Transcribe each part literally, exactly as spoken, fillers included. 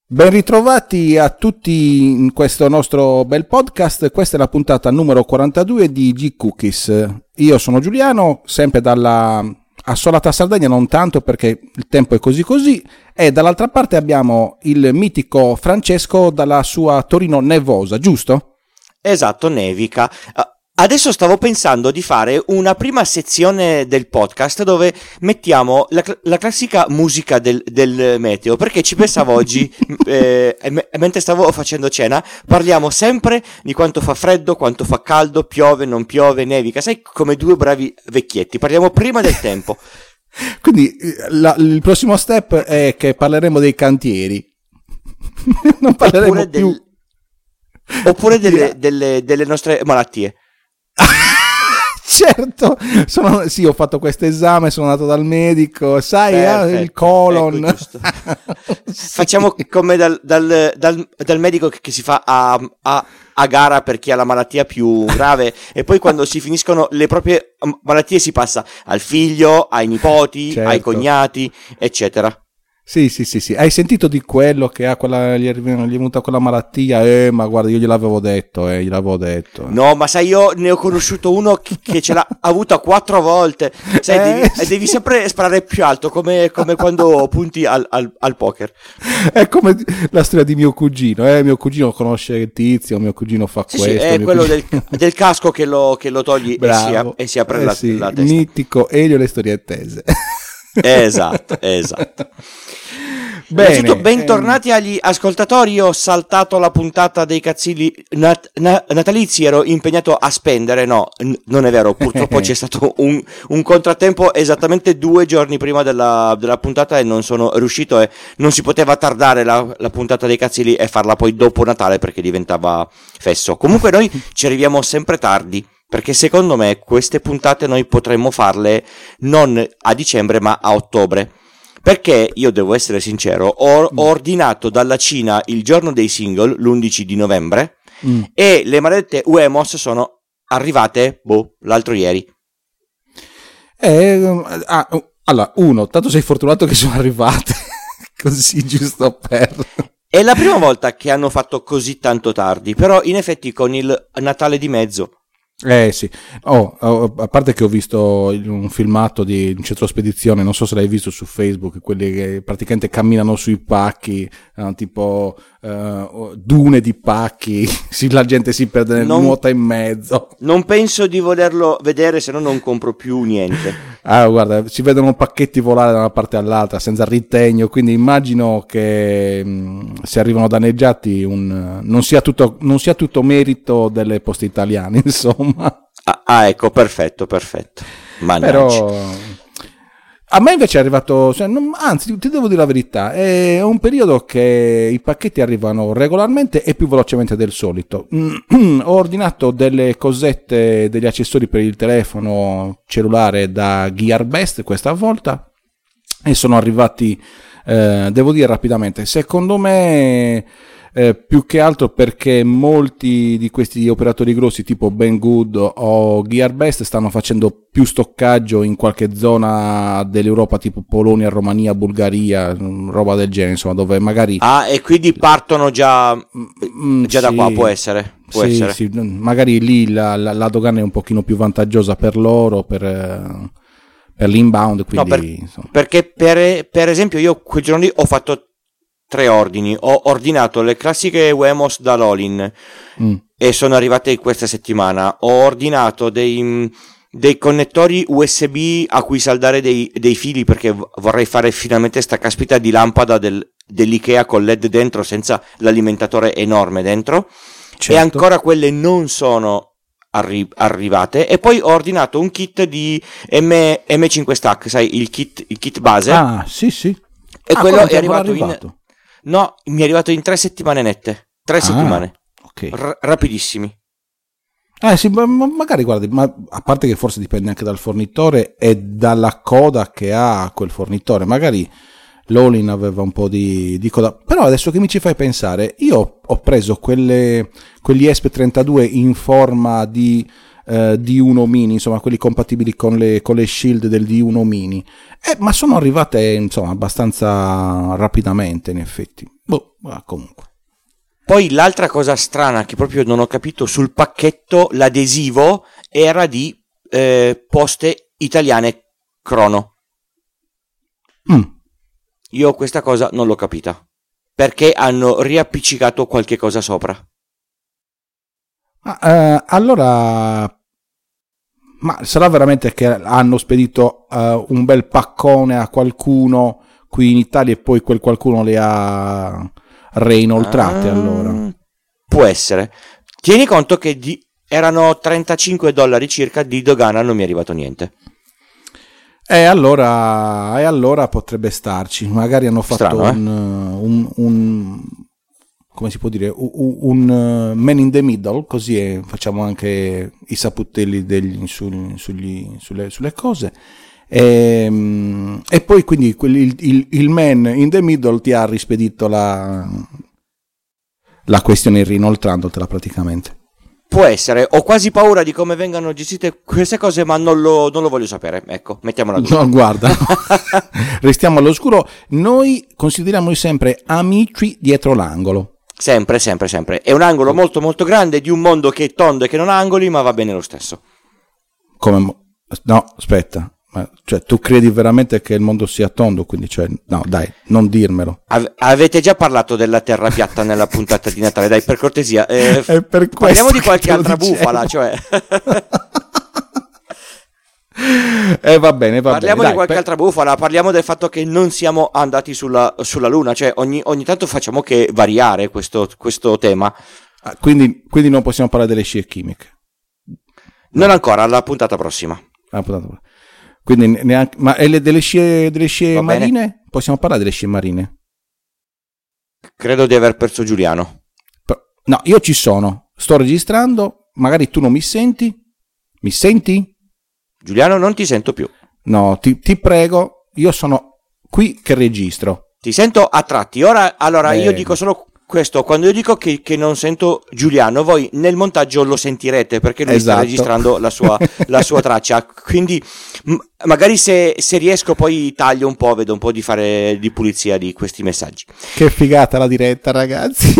Ben ritrovati a tutti in questo nostro bel podcast. Questa è la puntata numero quarantadue di G-Cookies. Io sono Giuliano, sempre dalla assolata Sardegna, non tanto perché il tempo è così così, e dall'altra parte abbiamo il mitico Francesco dalla sua Torino nevosa, giusto? Esatto, nevica. Adesso stavo pensando di fare una prima sezione del podcast dove mettiamo la, la classica musica del, del meteo, perché ci pensavo oggi, eh, mentre stavo facendo cena, parliamo sempre di quanto fa freddo, quanto fa caldo, piove, non piove, nevica, sai, come due bravi vecchietti, parliamo prima del tempo. Quindi la, il prossimo step è che parleremo dei cantieri, non parleremo oppure più... Del, oppure delle, delle, delle nostre malattie. Certo, sono, sì, ho fatto questo esame, sono andato dal medico, sai, Perfetto, ah, il colon. Ecco, facciamo come dal, dal, dal, dal medico che, che si fa a, a, a gara per chi ha la malattia più grave, e poi quando si finiscono le proprie malattie si passa al figlio, ai nipoti, certo, ai cognati, eccetera. Sì, sì, sì, sì. Hai sentito di quello che ha quella, gli è venuta quella malattia? Eh, ma guarda, io gliel'avevo detto, eh, gliel'avevo detto. No, ma sai, io ne ho conosciuto uno che, che ce l'ha avuta quattro volte. Sai, eh, devi, sì. devi sempre sparare più alto, come, come quando punti al, al, al poker. È come la storia di mio cugino, eh, mio cugino conosce il tizio, mio cugino fa sì, questo. Sì, è quello cugino... del, del casco che lo, che lo togli e si, e si apre eh, la, sì, la testa. Mitico Elio le storie tese. Esatto, esatto. Bene, bentornati ehm... agli ascoltatori. Io ho saltato la puntata dei cazzilli nat- na- natalizi, ero impegnato a spendere. No, n- non è vero, purtroppo c'è stato un, un contrattempo esattamente due giorni prima della, della puntata e non sono riuscito, e non si poteva tardare la, la puntata dei cazzilli e farla poi dopo Natale perché diventava fesso. Comunque noi ci arriviamo sempre tardi, perché secondo me queste puntate noi potremmo farle non a dicembre ma a ottobre. Perché io devo essere sincero, ho, ho ordinato dalla Cina il giorno dei single, l'undici di novembre, mm. e le maledette U E M O S sono arrivate, boh, l'altro ieri. Eh, ah, allora, uno, tanto sei fortunato che sono arrivate, così giusto per... È la prima volta che hanno fatto così tanto tardi, però in effetti con il Natale di mezzo... Eh sì, oh, oh, a parte che ho visto un filmato di un centro spedizione, non so se l'hai visto su Facebook, quelli che praticamente camminano sui pacchi, eh, tipo uh, dune di pacchi, sì, la gente si perde, non, nuota in mezzo. Non penso di volerlo vedere, se no non compro più niente. Ah, guarda, si vedono pacchetti volare da una parte all'altra senza ritegno, quindi immagino che mh, se arrivano danneggiati un, non sia tutto, non sia tutto merito delle poste italiane, insomma. Ah, ah, ecco, perfetto, perfetto. Mannaggia. Però a me invece è arrivato, cioè, non, anzi, ti devo dire la verità, è un periodo che i pacchetti arrivano regolarmente e più velocemente del solito. Ho ordinato delle cosette, degli accessori per il telefono cellulare da Gearbest questa volta e sono arrivati, eh, devo dire, rapidamente. Secondo me... Eh, più che altro perché molti di questi operatori grossi tipo Banggood o Gearbest stanno facendo più stoccaggio in qualche zona dell'Europa tipo Polonia, Romania, Bulgaria, roba del genere, insomma, dove magari... Ah, e quindi partono già, mm, già sì, da qua, può essere? Può sì, essere. Sì, magari lì la, la, la dogana è un pochino più vantaggiosa per loro, per... Eh, per l'inbound, quindi... No, per, perché per, per esempio io quei giorni lì ho fatto tre ordini, ho ordinato le classiche U E M O S da Lolin mm. e sono arrivate questa settimana, ho ordinato dei, dei connettori U S B a cui saldare dei, dei fili perché vorrei fare finalmente sta caspita di lampada del, dell'Ikea con L E D dentro senza l'alimentatore enorme dentro, certo. E ancora quelle non sono arri- arrivate, e poi ho ordinato un kit di M- M cinque Stack, sai, il kit, il kit base. Ah sì sì, e ah, quello è arrivato, arrivato in... No, mi è arrivato in tre settimane nette. Tre ah, settimane. Okay. R- rapidissimi. Eh sì, ma magari guardi, ma a parte che forse dipende anche dal fornitore e dalla coda che ha quel fornitore. Magari l'Olin aveva un po' di, di coda. Però adesso che mi ci fai pensare, io ho preso quelle, quegli E S P trentadue in forma di eh, D uno mini, insomma quelli compatibili con le, con le shield del D uno mini, eh, ma sono arrivate insomma abbastanza rapidamente in effetti. Boh, Ma comunque. Poi l'altra cosa strana che proprio non ho capito, sul pacchetto l'adesivo era di eh, Poste Italiane Crono. Mm. Io questa cosa non l'ho capita. Perché hanno riappiccicato qualche cosa sopra? Ah, eh, allora, ma sarà veramente che hanno spedito uh, un bel paccone a qualcuno qui in Italia e poi quel qualcuno le ha reinoltrate? Ah, allora può essere. Tieni conto che di, erano trentacinque dollari circa di dogana, non mi è arrivato niente. E allora, e allora potrebbe starci. Magari hanno fatto Strano, un, eh? un, un come si può dire un, un man in the middle, così facciamo anche i saputelli degli, sul, sugli, sulle, sulle cose. E, e poi quindi il, il, il man in the middle ti ha rispedito la, la questione rinoltrandotela praticamente. Può essere, ho quasi paura di come vengano gestite queste cose, ma non lo, non lo voglio sapere, ecco, mettiamola così. No, guarda, restiamo all'oscuro, noi consideriamo sempre amici dietro l'angolo. Sempre, sempre, sempre, è un angolo molto molto grande di un mondo che è tondo e che non ha angoli, ma va bene lo stesso. Come, no, aspetta. Ma, cioè, tu credi veramente che il mondo sia tondo? Quindi, cioè, no, dai, non dirmelo. Ave- avete già parlato della terra piatta nella puntata di Natale? Dai, per cortesia. Eh, È per parliamo di qualche altra dicevo. bufala, cioè. Eh, va bene, va parliamo bene. di Dai, qualche per... altra bufala. Parliamo del fatto che non siamo andati sulla, sulla Luna. Cioè, ogni, ogni tanto facciamo che variare questo, questo tema. Ah, quindi, quindi non possiamo parlare delle scie chimiche? Non ancora, alla puntata prossima. Alla puntata prossima. Quindi neanche, ma e le, delle scie, delle scie marine? Bene. Possiamo parlare delle scie marine? Credo di aver perso Giuliano. No, io ci sono, sto registrando, magari tu non mi senti? Mi senti? Giuliano, non ti sento più. No, ti, ti prego, io sono qui che registro. Ti sento a tratti. Ora, allora, Bene. Io dico solo questo, quando io dico che, che non sento Giuliano, voi nel montaggio lo sentirete perché lui esatto. sta registrando la sua, la sua traccia, quindi m- magari se, se riesco poi taglio un po', vedo un po' di fare di pulizia di questi messaggi. Che figata la diretta, ragazzi.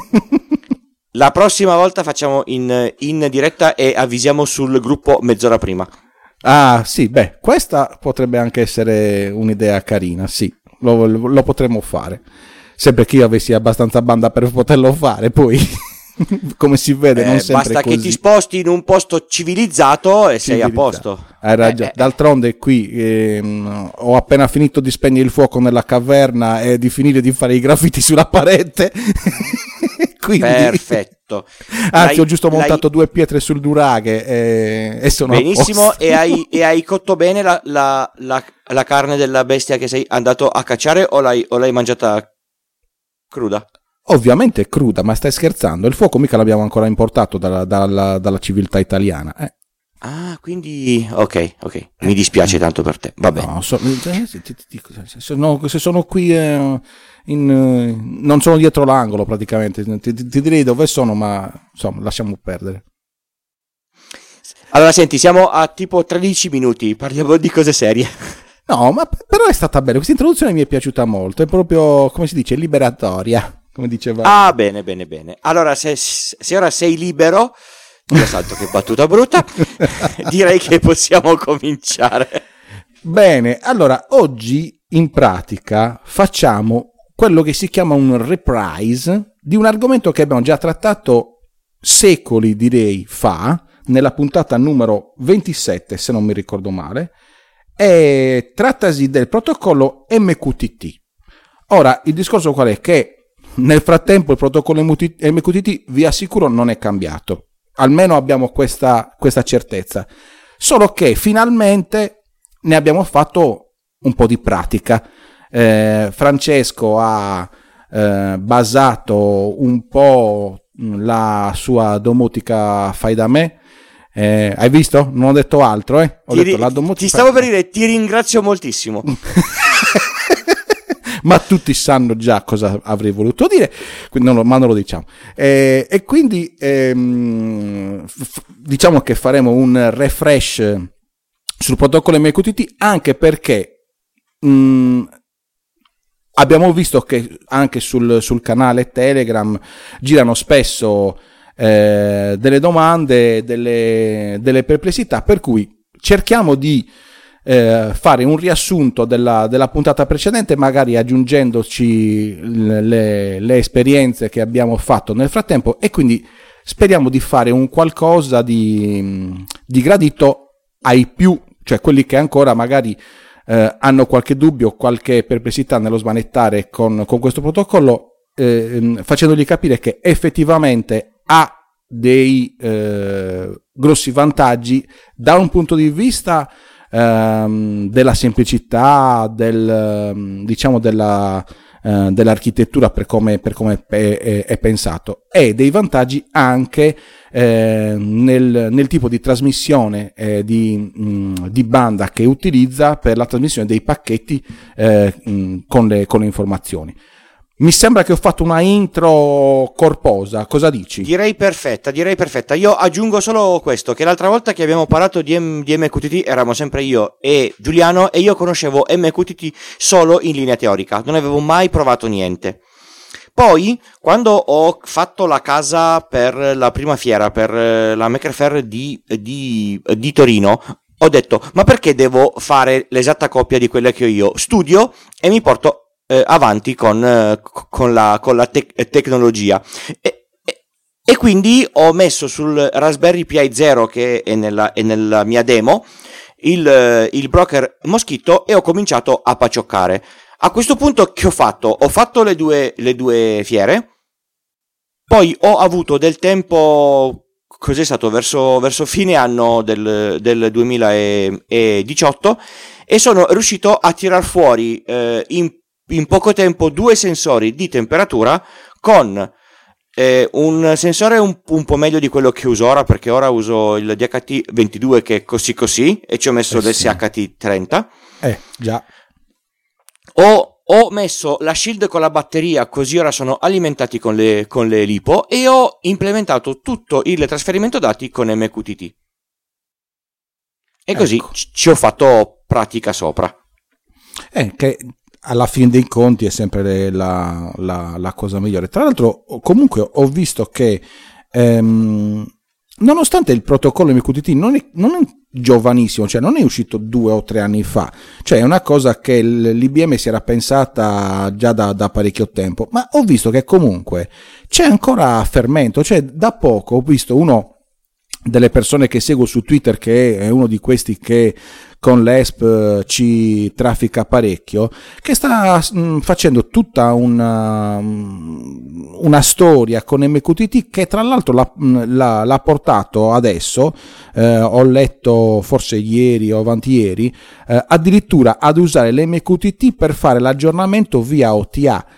La prossima volta facciamo in, in diretta e avvisiamo sul gruppo mezz'ora prima. Ah sì, beh, questa potrebbe anche essere un'idea carina, sì, lo, lo potremmo fare. Sempre che io avessi abbastanza banda per poterlo fare, poi come si vede non eh, sempre basta così. che ti sposti in un posto civilizzato e civilizzato. Sei a posto. Hai ragione. Eh, D'altronde qui ehm, ho appena finito di spegnere il fuoco nella caverna e di finire di fare i graffiti sulla parete. Quindi... Perfetto. Anzi, l'hai, ho giusto montato l'hai... due pietre sul nuraghe e, e sono benissimo. E hai, e hai cotto bene la, la, la, la carne della bestia che sei andato a cacciare o l'hai, o l'hai mangiata cruda? Ovviamente cruda, ma stai scherzando? Il fuoco mica l'abbiamo ancora importato dalla, dalla, dalla civiltà italiana. Eh. Ah, quindi ok, ok. Mi dispiace tanto per te. Va bene. No, so, ti, ti, ti, se, no, se sono qui, eh, in, eh, non sono dietro l'angolo praticamente. Ti, ti, ti direi dove sono, ma insomma, lasciamo perdere. Allora, senti, siamo a tipo tredici minuti. Parliamo di cose serie. No, ma però è stata bella. Questa introduzione mi è piaciuta molto. È proprio, come si dice, liberatoria. Come diceva. Ah, bene, bene, bene. Allora, se, se ora sei libero, io salto che battuta brutta, direi che possiamo cominciare. Bene, allora, oggi in pratica facciamo quello che si chiama un reprise di un argomento che abbiamo già trattato secoli, direi, fa, nella puntata numero ventisette, se non mi ricordo male, e trattasi del protocollo M Q T T. Ora, il discorso qual è? Che nel frattempo il protocollo M Q T T, vi assicuro, non è cambiato. Almeno abbiamo questa, questa certezza. Solo che finalmente ne abbiamo fatto un po' di pratica. Eh, Francesco ha eh, basato un po' la sua domotica fai da me. Eh, hai visto? Non ho detto altro, eh? Ho ti, detto, la domotica... ti stavo per dire, ti ringrazio moltissimo. Ma tutti sanno già cosa avrei voluto dire, quindi non lo, ma non lo diciamo. Eh, e quindi ehm, f- diciamo che faremo un refresh sul protocollo M Q T T, anche perché mh, abbiamo visto che anche sul, sul canale Telegram girano spesso eh, delle domande, delle, delle perplessità, per cui cerchiamo di eh, fare un riassunto della, della puntata precedente, magari aggiungendoci le, le esperienze che abbiamo fatto nel frattempo, e quindi speriamo di fare un qualcosa di, di gradito ai più, cioè quelli che ancora magari eh, hanno qualche dubbio, qualche perplessità nello smanettare con, con questo protocollo, eh, facendogli capire che effettivamente ha dei eh, grossi vantaggi da un punto di vista ehm, della semplicità, del, diciamo della, eh, dell'architettura per come, per come è, è, è pensato, e dei vantaggi anche eh, nel, nel tipo di trasmissione eh, di, mh, di banda che utilizza per la trasmissione dei pacchetti eh, mh, con, le, con le informazioni. Mi sembra che ho fatto una intro corposa, cosa dici? Direi perfetta, direi perfetta. Io aggiungo solo questo, che l'altra volta che abbiamo parlato di, M- di M Q T T eravamo sempre io e Giuliano, e io conoscevo M Q T T solo in linea teorica, non avevo mai provato niente. Poi, quando ho fatto la casa per la prima fiera, per la Maker Faire di, di, di Torino, ho detto, ma perché devo fare l'esatta copia di quella che ho io? Studio e mi porto Eh, avanti con, eh, con la, con la tec- tecnologia e, e, e quindi ho messo sul Raspberry Pi zero, che è nella, è nella mia demo, il, il broker Moschito, e ho cominciato a pacioccare. A questo punto che ho fatto? Ho fatto le due, le due fiere, poi ho avuto del tempo, cos'è stato, verso, verso fine anno del, del duemiladiciotto, e sono riuscito a tirar fuori eh, in in poco tempo due sensori di temperatura con eh, un sensore un, un po' meglio di quello che uso ora, perché ora uso il D H T ventidue che è così così, e ci ho messo eh l'S H T trenta. Eh, già. Ho, ho messo la shield con la batteria, così ora sono alimentati con le, con le lipo, e ho implementato tutto il trasferimento dati con M Q T T. E così ecco. c- ci ho fatto pratica sopra. Eh, che alla fine dei conti è sempre la, la, la cosa migliore. Tra l'altro, comunque, ho visto che ehm, nonostante il protocollo M Q T T non è, non è giovanissimo, cioè non è uscito due o tre anni fa, cioè è una cosa che l'I B M si era pensata già da, da parecchio tempo, ma ho visto che comunque c'è ancora fermento, cioè da poco ho visto uno delle persone che seguo su Twitter, che è uno di questi che con l'E S P ci traffica parecchio, che sta mh, facendo tutta una, una storia con M Q T T, che tra l'altro l'ha, l'ha, l'ha portato adesso, eh, ho letto forse ieri o avanti ieri, eh, addirittura ad usare l'M Q T T per fare l'aggiornamento via O T A.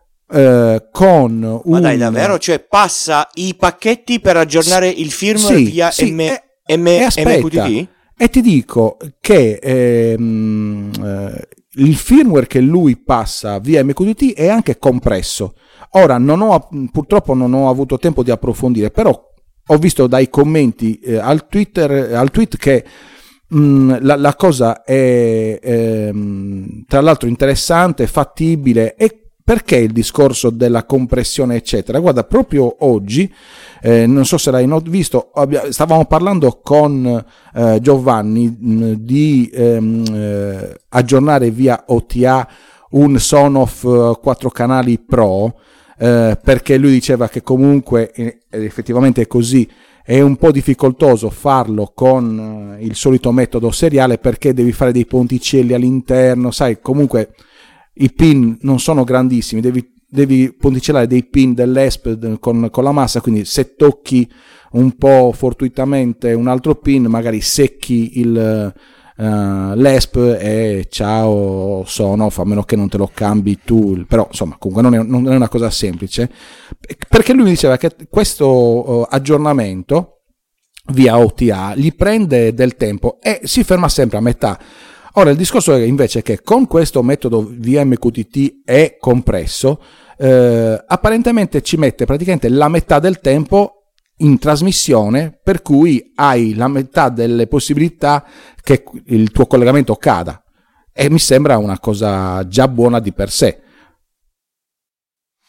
Uh, con un... Ma dai, davvero? Cioè passa i pacchetti per aggiornare S- il firmware sì, via sì, M- e, M- e aspetta, M Q T T? E ti dico che ehm, eh, il firmware che lui passa via M Q T T è anche compresso. Ora non ho, purtroppo non ho avuto tempo di approfondire, però ho visto dai commenti eh, al Twitter, al tweet che mh, la, la cosa è ehm, tra l'altro interessante, fattibile. E perché il discorso della compressione eccetera? Guarda, proprio oggi, eh, non so se l'hai visto, stavamo parlando con eh, Giovanni mh, di ehm, eh, aggiornare via O T A un Sonoff quattro canali Pro, eh, perché lui diceva che comunque, ed effettivamente è così, è un po' difficoltoso farlo con il solito metodo seriale, perché devi fare dei ponticelli all'interno, sai, comunque i pin non sono grandissimi, devi, devi ponticellare dei pin dell'E S P con, con la massa, quindi se tocchi un po' fortuitamente un altro pin, magari secchi il, uh, l'E S P e ciao Sonoff, a meno che non te lo cambi tu, però insomma comunque non è, non è una cosa semplice, perché lui mi diceva che questo uh, aggiornamento via O T A gli prende del tempo e si ferma sempre a metà. Ora il discorso è invece che con questo metodo via M Q T T è compresso, eh, apparentemente ci mette praticamente la metà del tempo in trasmissione, per cui hai la metà delle possibilità che il tuo collegamento cada, e mi sembra una cosa già buona di per sé.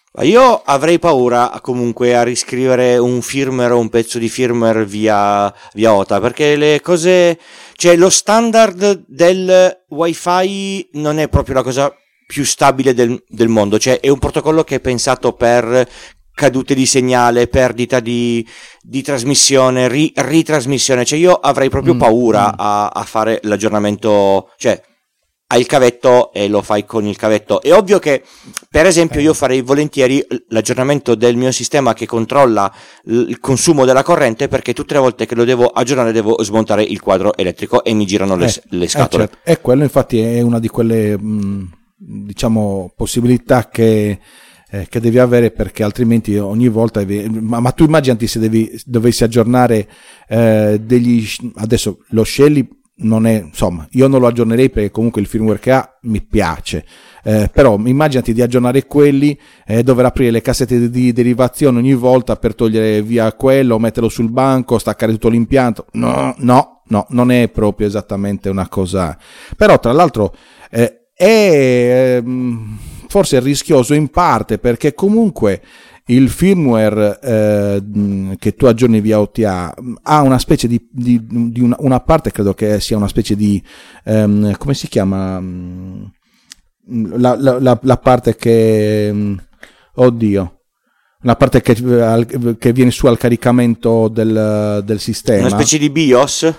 Io avrei paura comunque a riscrivere un firmware o un pezzo di firmware via, via O T A, perché le cose, cioè lo standard del Wi-Fi non è proprio la cosa più stabile del, del mondo, cioè è un protocollo che è pensato per cadute di segnale, perdita di, di trasmissione, ri, ritrasmissione, cioè io avrei proprio Mm, paura mm. a, a fare l'aggiornamento, cioè hai il cavetto e lo fai con il cavetto. È ovvio che, per esempio, Eh. io farei volentieri l'aggiornamento del mio sistema che controlla il consumo della corrente, perché tutte le volte che lo devo aggiornare devo smontare il quadro elettrico e mi girano le, Eh, le eh, scatole. certo. E quello infatti è una di quelle mh, diciamo possibilità che, eh, che devi avere, perché altrimenti ogni volta devi, ma, ma tu immaginati se devi, dovessi aggiornare eh, degli, adesso lo Shelly non è, insomma, io non lo aggiornerei perché comunque il firmware che ha mi piace, eh, però immaginati di aggiornare quelli, eh, dover aprire le cassette di derivazione ogni volta per togliere via quello, metterlo sul banco, staccare tutto l'impianto. No, no, no, non è proprio esattamente una cosa. Però tra l'altro eh, è eh, forse rischioso in parte, perché comunque il firmware eh, che tu aggiorni via O T A ha una specie di, di, di una, una parte, credo che sia una specie di um, come si chiama la, la, la, la parte che um, oddio una parte che, che viene su al caricamento del, del sistema, Una specie di BIOS?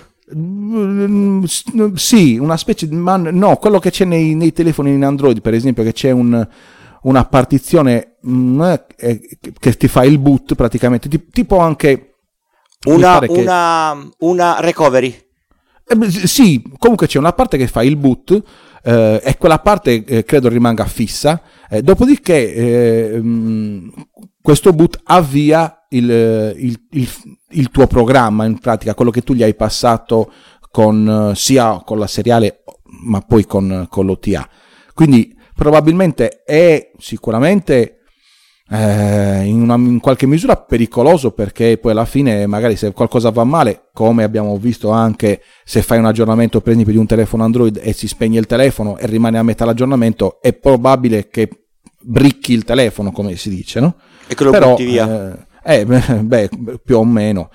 Sì, una specie di, ma no, quello che c'è nei, nei telefoni in Android, per esempio, che c'è un una partizione mh, che ti fa il boot praticamente, tipo anche una, che... una, una recovery. Eh, sì, comunque c'è una parte che fa il boot eh, e quella parte eh, credo rimanga fissa, eh, dopodiché eh, mh, questo boot avvia il, il, il, il tuo programma, in pratica quello che tu gli hai passato con sia con la seriale ma poi con, con l'O T A. Quindi probabilmente è sicuramente eh, in, una, in qualche misura pericoloso, perché poi alla fine magari se qualcosa va male, come abbiamo visto anche se fai un aggiornamento per esempio di un telefono Android e si spegne il telefono e rimane a metà l'aggiornamento, è probabile che bricchi il telefono, come si dice, no? E che lo però, butti via. Eh, eh, beh, più o meno.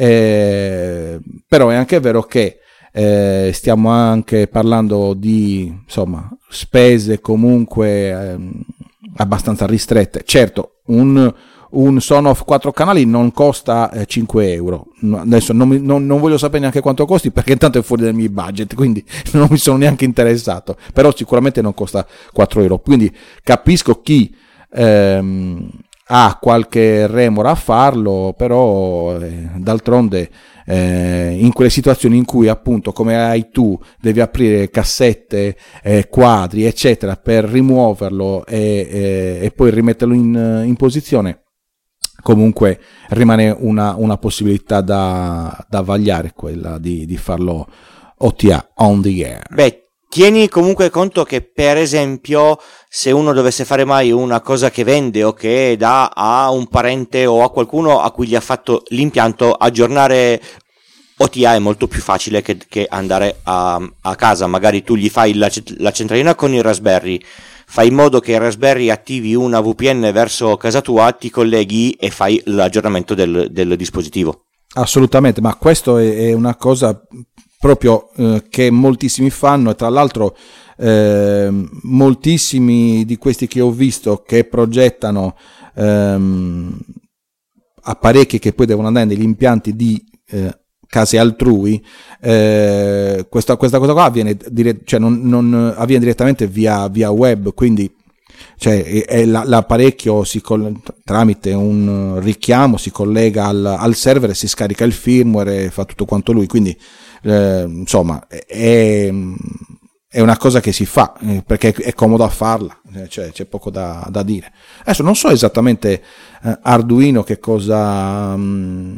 Eh, però è anche vero che Eh, stiamo anche parlando di insomma spese comunque eh, abbastanza ristrette. Certo, un, un Sonoff quattro canali non costa eh, cinque euro. Adesso non, non, non voglio sapere neanche quanto costi, perché intanto è fuori dal mio budget, quindi non mi sono neanche interessato, però sicuramente non costa quattro euro. Quindi capisco chi ehm, ha qualche remora a farlo, però eh, d'altronde eh, in quelle situazioni in cui appunto, come hai tu, devi aprire cassette, eh, quadri eccetera per rimuoverlo e, e, e poi rimetterlo in, in posizione, comunque rimane una, una possibilità da, da vagliare, quella di, di farlo O T A, on the air. Beh, tieni comunque conto che, per esempio, se uno dovesse fare mai una cosa che vende o che dà a un parente o a qualcuno a cui gli ha fatto l'impianto, aggiornare O T A è molto più facile che, che andare a, a casa. Magari tu gli fai la, la centralina con il Raspberry, fai in modo che il Raspberry attivi una V P N verso casa tua, ti colleghi e fai l'aggiornamento del, del dispositivo. Assolutamente, ma questo è, è una cosa proprio eh, che moltissimi fanno, e tra l'altro eh, moltissimi di questi che ho visto che progettano ehm, apparecchi che poi devono andare negli impianti di eh, case altrui, eh, questa, questa cosa qua avviene, dire, cioè non, non avviene direttamente via, via web, quindi cioè è, è la, l'apparecchio si coll- tramite un richiamo si collega al, al server e si scarica il firmware e fa tutto quanto lui, quindi eh, insomma è, è una cosa che si fa eh, perché è comodo a farla, cioè c'è poco da, da dire. Adesso non so esattamente eh, Arduino che cosa mh,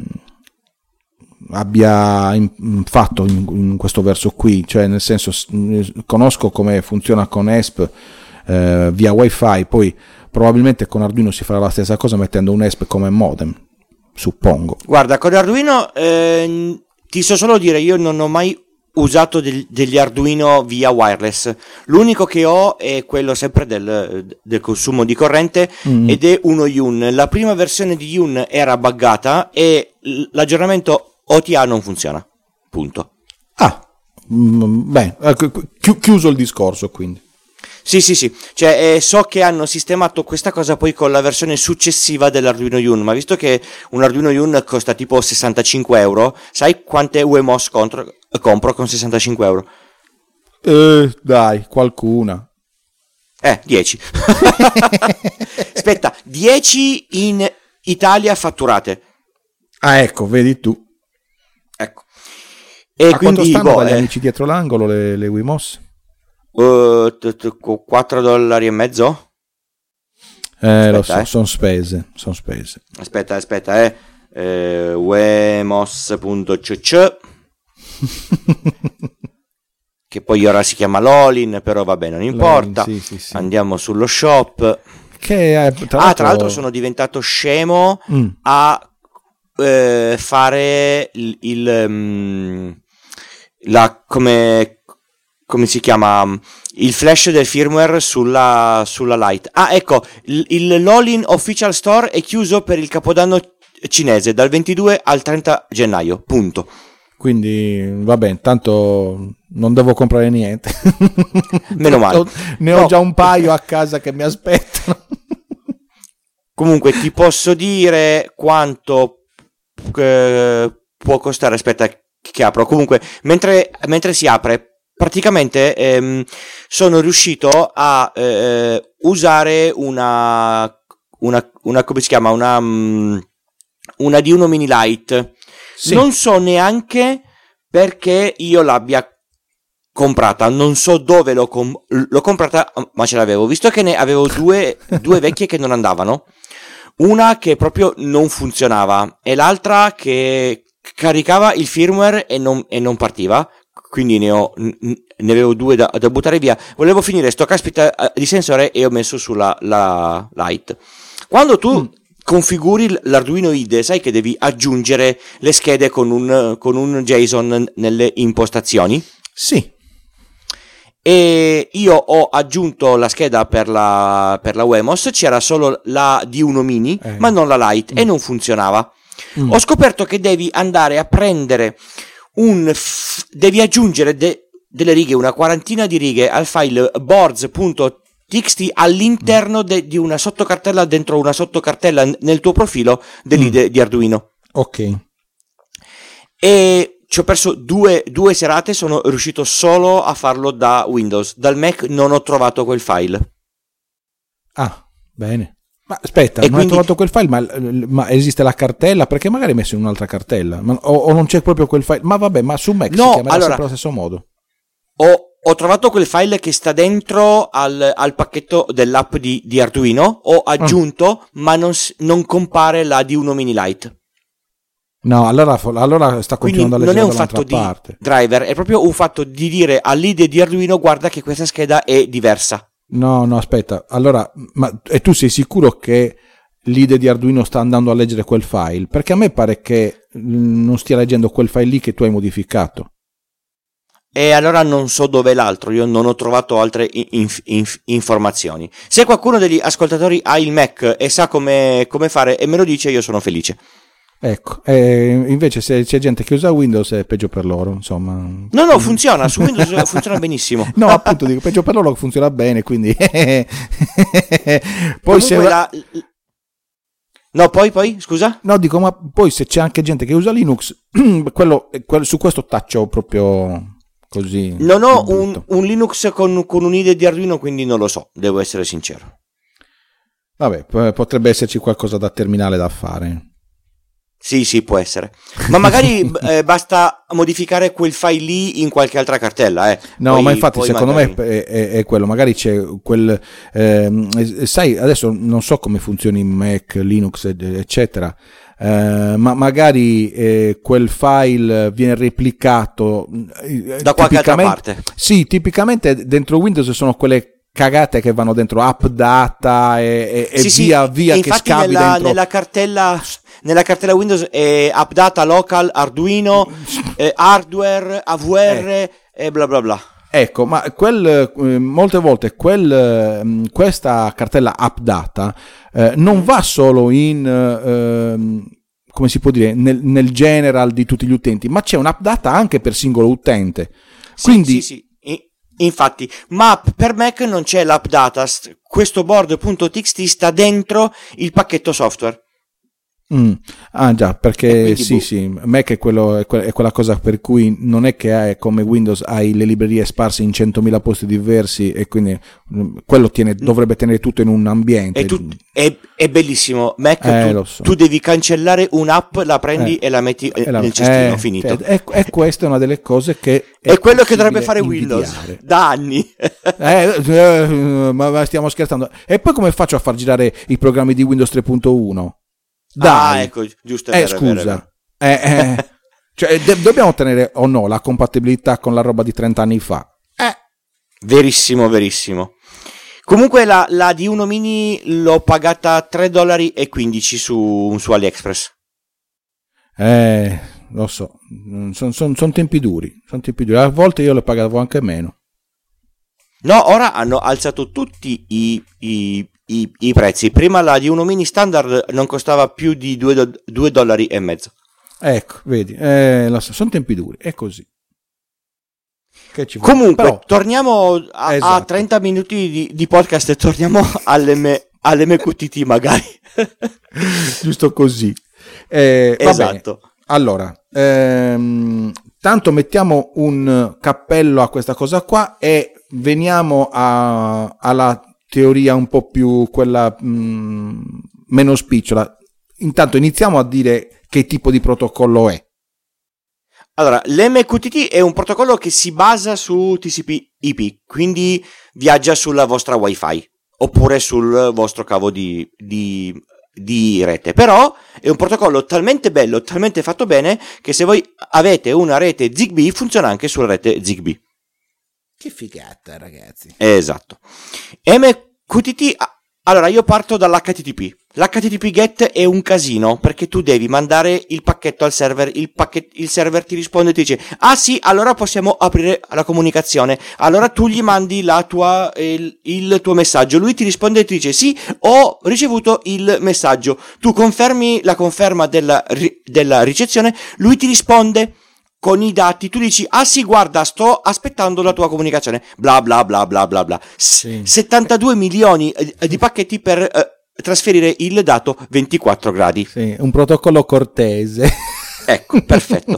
abbia in, in fatto in, in questo verso qui, cioè nel senso conosco come funziona con E S P eh, via wifi, poi probabilmente con Arduino si farà la stessa cosa mettendo un E S P come modem, suppongo. Guarda, con Arduino eh, ti so solo dire, io non ho mai usato del, degli Arduino via wireless. L'unico che ho è quello sempre del, del consumo di corrente mm. ed è uno Yun. La prima versione di Yun era buggata e l'aggiornamento O T A non funziona. Punto. Ah, beh, chi- chiuso il discorso quindi. Sì, sì, sì, cioè eh, so che hanno sistemato questa cosa poi con la versione successiva dell'Arduino Yun, ma visto che un Arduino Yun costa tipo sessantacinque euro, sai quante U E M O S contro, compro con sessantacinque euro? Eh, dai, qualcuna. Eh, dieci. Aspetta, dieci in Italia fatturate. Ah, ecco, vedi tu. Ecco. E a quindi, quanto stanno boh, dagli eh, amici dietro l'angolo le, le U E M O S? Uh, quattro dollari e mezzo? Eh, aspetta, lo so, eh. sono spese, sono spese. Aspetta, aspetta, eh. eh uemos punto c c che poi ora si chiama Lolin, però vabbè, non importa. Lolin, sì, sì, sì. Andiamo sullo shop. Che è, tra ah, l'altro... tra l'altro sono diventato scemo mm. a eh, fare il, il um, la come come si chiama il flash del firmware sulla, sulla Lite. Ah, ecco, il, il Lolin Official Store è chiuso per il Capodanno cinese dal ventidue al trenta gennaio, punto. Quindi vabbè, intanto non devo comprare niente. Meno male. Ne ho no. già un paio a casa che mi aspettano. Comunque ti posso dire quanto eh, può costare. Aspetta che apro. Comunque, mentre, mentre si apre, praticamente ehm, sono riuscito a eh, usare una, una, una come si chiama una, um, una D uno Mini Lite. Sì. Non so neanche perché io l'abbia comprata, non so dove l'ho, com- l'ho comprata, ma ce l'avevo, visto che ne avevo due, due vecchie che non andavano, una che proprio non funzionava e l'altra che caricava il firmware e non, e non partiva. Quindi ne, ho, ne avevo due da, da buttare via. Volevo finire sto caspita di sensore e ho messo sulla la Lite. Quando tu mm. configuri l'Arduino I D E, sai che devi aggiungere le schede con un, con un JSON nelle impostazioni? Sì. E io ho aggiunto la scheda per la, per la U E M O S, c'era solo la D uno Mini, eh. ma non la Lite, mm. e non funzionava. Mm. Ho scoperto che devi andare a prendere un f- devi aggiungere de- delle righe, una quarantina di righe al file boards punto t x t all'interno de- di una sottocartella dentro una sottocartella n- nel tuo profilo dell'I D E mm. di Arduino. Ok. E ci ho perso due, due serate, sono riuscito solo a farlo da Windows. Dal Mac non ho trovato quel file. Ah, bene. Ma aspetta, e non quindi... hai trovato quel file, ma, ma esiste la cartella? Perché magari hai messo in un'altra cartella, ma, o, o non c'è proprio quel file? Ma vabbè, ma su Mac no, si chiamerà allora, sempre allo stesso modo. Ho, ho trovato quel file che sta dentro al, al pacchetto dell'app di, di Arduino, ho aggiunto, mm. ma non, non compare la D uno Mini Lite. No, allora, allora sta continuando Quindi a leggere non è un fatto di parte. driver, è proprio un fatto di dire all'I D E di Arduino guarda che questa scheda è diversa. No, no, aspetta, allora, ma e tu sei sicuro che l'I D E di Arduino sta andando a leggere quel file? Perché a me pare che non stia leggendo quel file lì che tu hai modificato. E allora non so dov'è l'altro, io non ho trovato altre inf- inf- informazioni. Se qualcuno degli ascoltatori ha il Mac e sa come, come fare e me lo dice, io sono felice. Ecco, eh, invece se c'è gente che usa Windows è peggio per loro, insomma. No, no, funziona, su Windows funziona benissimo. No, appunto, dico, peggio per loro che funziona bene, quindi... poi Comunque se... la... No, poi, poi, scusa? No, dico, ma poi se c'è anche gente che usa Linux, quello, quello, su questo taccio proprio così... Non ho un, un Linux con, con un I D E di Arduino, quindi non lo so, devo essere sincero. Vabbè, potrebbe esserci qualcosa da terminale da fare. Sì, sì, può essere. Ma magari eh, basta modificare quel file lì in qualche altra cartella, eh. No, poi, ma infatti secondo magari... me è, è, è quello. Magari c'è quel... Eh, sai, adesso non so come funzioni Mac, Linux, eccetera, eh, ma magari eh, quel file viene replicato... Da qualche altra parte. Sì, tipicamente dentro Windows sono quelle... cagate che vanno dentro app data e, e, sì, e via sì, via e che infatti scavi nella, dentro nella cartella nella cartella Windows è AppData, Local, Arduino, eh, Hardware, A V R eh. e bla bla bla. Ecco, ma quel, eh, molte volte quel, eh, questa cartella AppData eh, non va solo in, eh, come si può dire, nel, nel general di tutti gli utenti, ma c'è un'AppData anche per singolo utente. Quindi, sì, sì, sì. Infatti, ma per Mac non c'è l'AppData, questo board.txt sta dentro il pacchetto software. Mm. Ah già, perché sì, boh. sì, Mac è, quello, è, que- è quella cosa per cui non è che hai, come Windows hai le librerie sparse in centomila posti diversi e quindi mm, quello tiene, dovrebbe tenere tutto in un ambiente. È, tut- è, è bellissimo. Mac, eh, tu, so. tu devi cancellare un'app, la prendi eh, e la metti e la, nel cestino, eh, finito. Cioè, e, e questa è una delle cose che è, è quello che dovrebbe fare Windows invidiare. Da anni. eh, eh, ma, ma stiamo scherzando. E poi come faccio a far girare i programmi di Windows tre punto uno? Dai. Ah, ecco, giusto. È eh, vero, scusa, è vero, è vero. Eh, eh. Cioè, de- dobbiamo ottenere o no la compatibilità con la roba di trenta anni fa? Eh. Verissimo, verissimo. Comunque la, la D uno mini l'ho pagata tre dollari e quindici su, su AliExpress. Eh, lo so, sono son, son tempi duri, sono tempi duri. A volte io le pagavo anche meno. No, ora hanno alzato tutti i, i, i, i prezzi. Prima la D uno mini standard non costava più di due dollari e mezzo. Ecco, vedi, eh, lo so, sono tempi duri, è così. Che ci Comunque, Però, torniamo a, esatto. a trenta minuti di, di podcast e torniamo all'M, all'M Q T T magari. Giusto così. Eh, esatto. Bene. Allora, ehm, tanto mettiamo un cappello a questa cosa qua e veniamo a, alla teoria un po' più quella mh, meno spicciola. Intanto iniziamo a dire che tipo di protocollo è. Allora, l'M Q T T è un protocollo che si basa su T C P I P, quindi viaggia sulla vostra Wi-Fi oppure sul vostro cavo di, di, di rete. Però è un protocollo talmente bello, talmente fatto bene, che se voi avete una rete Zigbee funziona anche sulla rete Zigbee. Che figata, ragazzi. Esatto. M Q T T, allora io parto dall'H T T P. L'H T T P GET è un casino perché tu devi mandare il pacchetto al server, il, pacchet- il server ti risponde e ti dice ah sì, allora possiamo aprire la comunicazione. Allora tu gli mandi la tua, il, il tuo messaggio, lui ti risponde e ti dice sì, ho ricevuto il messaggio. Tu confermi la conferma della, della ricezione, lui ti risponde con i dati, tu dici ah sì, guarda, sto aspettando la tua comunicazione, bla bla bla bla bla bla. Sì. settantadue milioni di pacchetti per eh, trasferire il dato ventiquattro gradi. Sì, un protocollo cortese. Ecco, perfetto.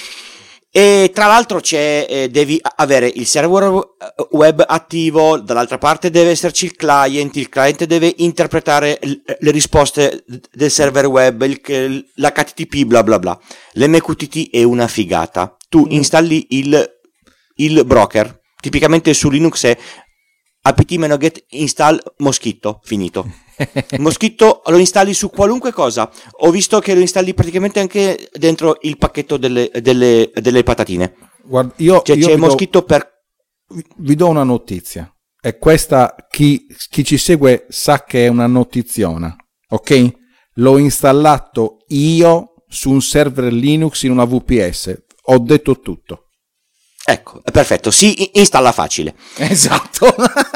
E tra l'altro c'è, eh, devi avere il server web attivo, dall'altra parte deve esserci il client, il client deve interpretare l- le risposte del server web, il, l'H T T P, bla bla bla. L'M Q T T è una figata. Tu installi il, il broker, tipicamente su Linux è apt-get install Mosquito, finito. Mosquito lo installi su qualunque cosa. Ho visto che lo installi praticamente anche dentro il pacchetto delle, delle, delle patatine. Guarda, io, cioè, io c'è vi Mosquito do, per... vi do una notizia. E questa, chi, chi ci segue sa che è una notiziona. Ok? L'ho installato io su un server Linux in una V P S. Ho detto tutto. Ecco, perfetto. Si installa facile. Esatto.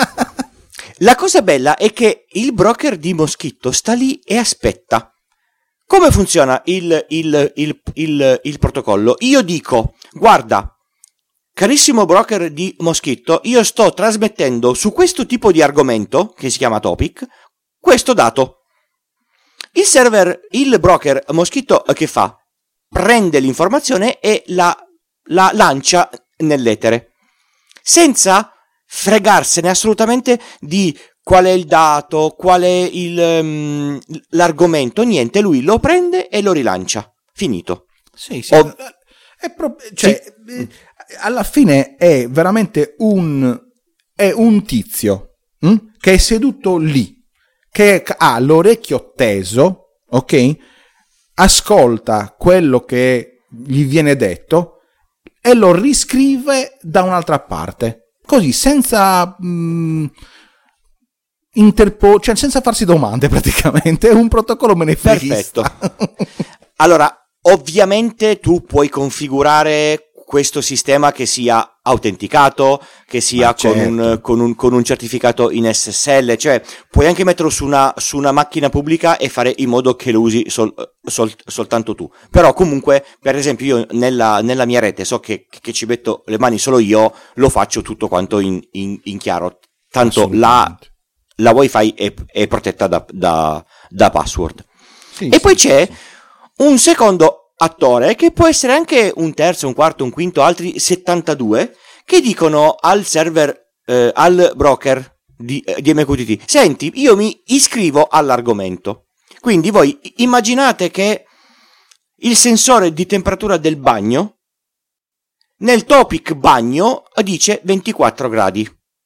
La cosa bella è che il broker di Mosquito sta lì e aspetta. Come funziona il, il, il, il, il protocollo? Io dico, guarda, carissimo broker di Mosquito, io sto trasmettendo su questo tipo di argomento, che si chiama topic, questo dato. Il server, il broker Mosquito che fa? Prende l'informazione e la, la lancia nell'etere, senza fregarsene assolutamente di qual è il dato, qual è il, um, l'argomento, niente, lui lo prende e lo rilancia, finito. Sì, sì, o- è pro- cioè, sì. alla fine è veramente un, è un tizio hm? che è seduto lì, che ha l'orecchio teso, ok? Ascolta quello che gli viene detto e lo riscrive da un'altra parte, così senza mh, interpo- cioè senza farsi domande praticamente, è un protocollo menefreghista. Perfetto. Allora, ovviamente tu puoi configurare questo sistema che sia autenticato, che sia certo. con, un, con, un, con un certificato in S S L, cioè puoi anche metterlo su una, su una macchina pubblica e fare in modo che lo usi sol, sol, soltanto tu. Però comunque, per esempio, io nella, nella mia rete so che, che ci metto le mani solo io, lo faccio tutto quanto in, in, in chiaro. Tanto la, la wifi è, è protetta da, da, da password. Sì, e sì, poi c'è sì. un secondo attore, che può essere anche un terzo, un quarto, un quinto, altri settantadue, che dicono al server, eh, al broker di, eh, di M Q T T: senti, io mi iscrivo all'argomento. Quindi voi immaginate che il sensore di temperatura del bagno nel topic bagno dice ventiquattro gradi.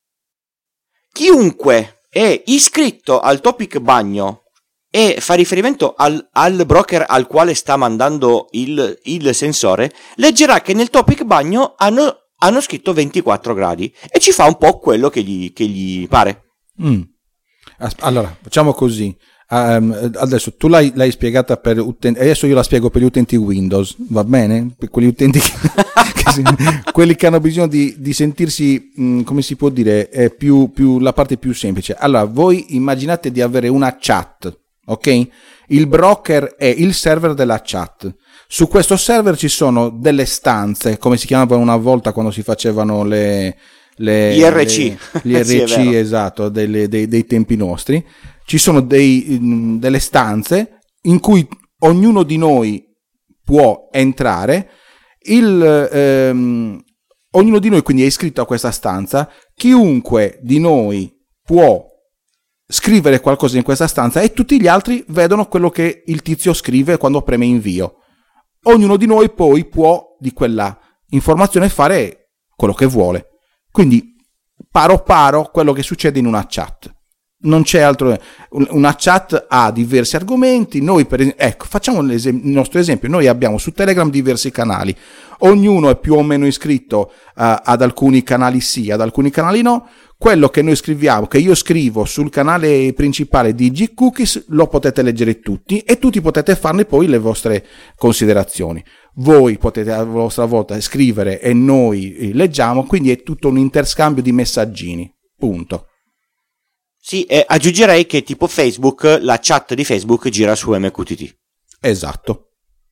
Chiunque è iscritto al topic bagno e fa riferimento al, al broker al quale sta mandando il, il sensore, leggerà che nel topic bagno hanno, hanno scritto ventiquattro gradi e ci fa un po' quello che gli, che gli pare. Mm. Allora, facciamo così. Um, adesso tu l'hai, l'hai spiegata per utenti, adesso io la spiego per gli utenti Windows, va bene? Per quegli utenti che, che si, quelli che hanno bisogno di, di sentirsi, mh, come si può dire, è più, più la parte più semplice. Allora, voi immaginate di avere una chat. Ok? Il broker è il server della chat. Su questo server ci sono delle stanze, come si chiamavano una volta quando si facevano le, le I R C. le, gli R C, sì, esatto, delle, dei, dei tempi nostri. Ci sono dei, delle stanze in cui ognuno di noi può entrare. Il, ehm, ognuno di noi quindi è iscritto a questa stanza. Chiunque di noi può scrivere qualcosa in questa stanza e tutti gli altri vedono quello che il tizio scrive quando preme invio. Ognuno di noi poi può di quella informazione fare quello che vuole. Quindi paro paro quello che succede in una chat. Non c'è altro. Una chat ha diversi argomenti. Noi per ecco, facciamo il nostro esempio. Noi abbiamo su Telegram diversi canali. Ognuno è più o meno iscritto uh, ad alcuni canali sì, ad alcuni canali no. Quello che noi scriviamo, che io scrivo sul canale principale di G Cookies, lo potete leggere tutti e tutti potete farne poi le vostre considerazioni. Voi potete a vostra volta scrivere e noi leggiamo, quindi è tutto un interscambio di messaggini. Punto. Sì, eh, aggiungerei che tipo Facebook, la chat di Facebook gira su M Q T T. Esatto.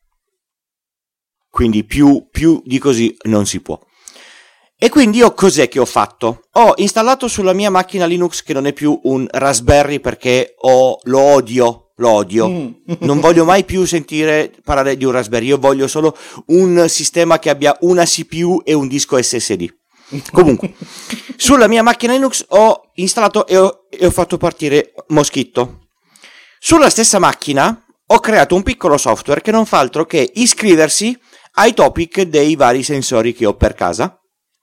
Quindi più, più di così non si può. E quindi io cos'è che ho fatto? Ho installato sulla mia macchina Linux, che non è più un Raspberry perché ho, lo odio, lo odio. Mm. Non voglio mai più sentire parlare di un Raspberry, io voglio solo un sistema che abbia una C P U e un disco S S D. Comunque, sulla mia macchina Linux ho installato e ho, e ho fatto partire Moschitto. Sulla stessa macchina ho creato un piccolo software che non fa altro che iscriversi ai topic dei vari sensori che ho per casa.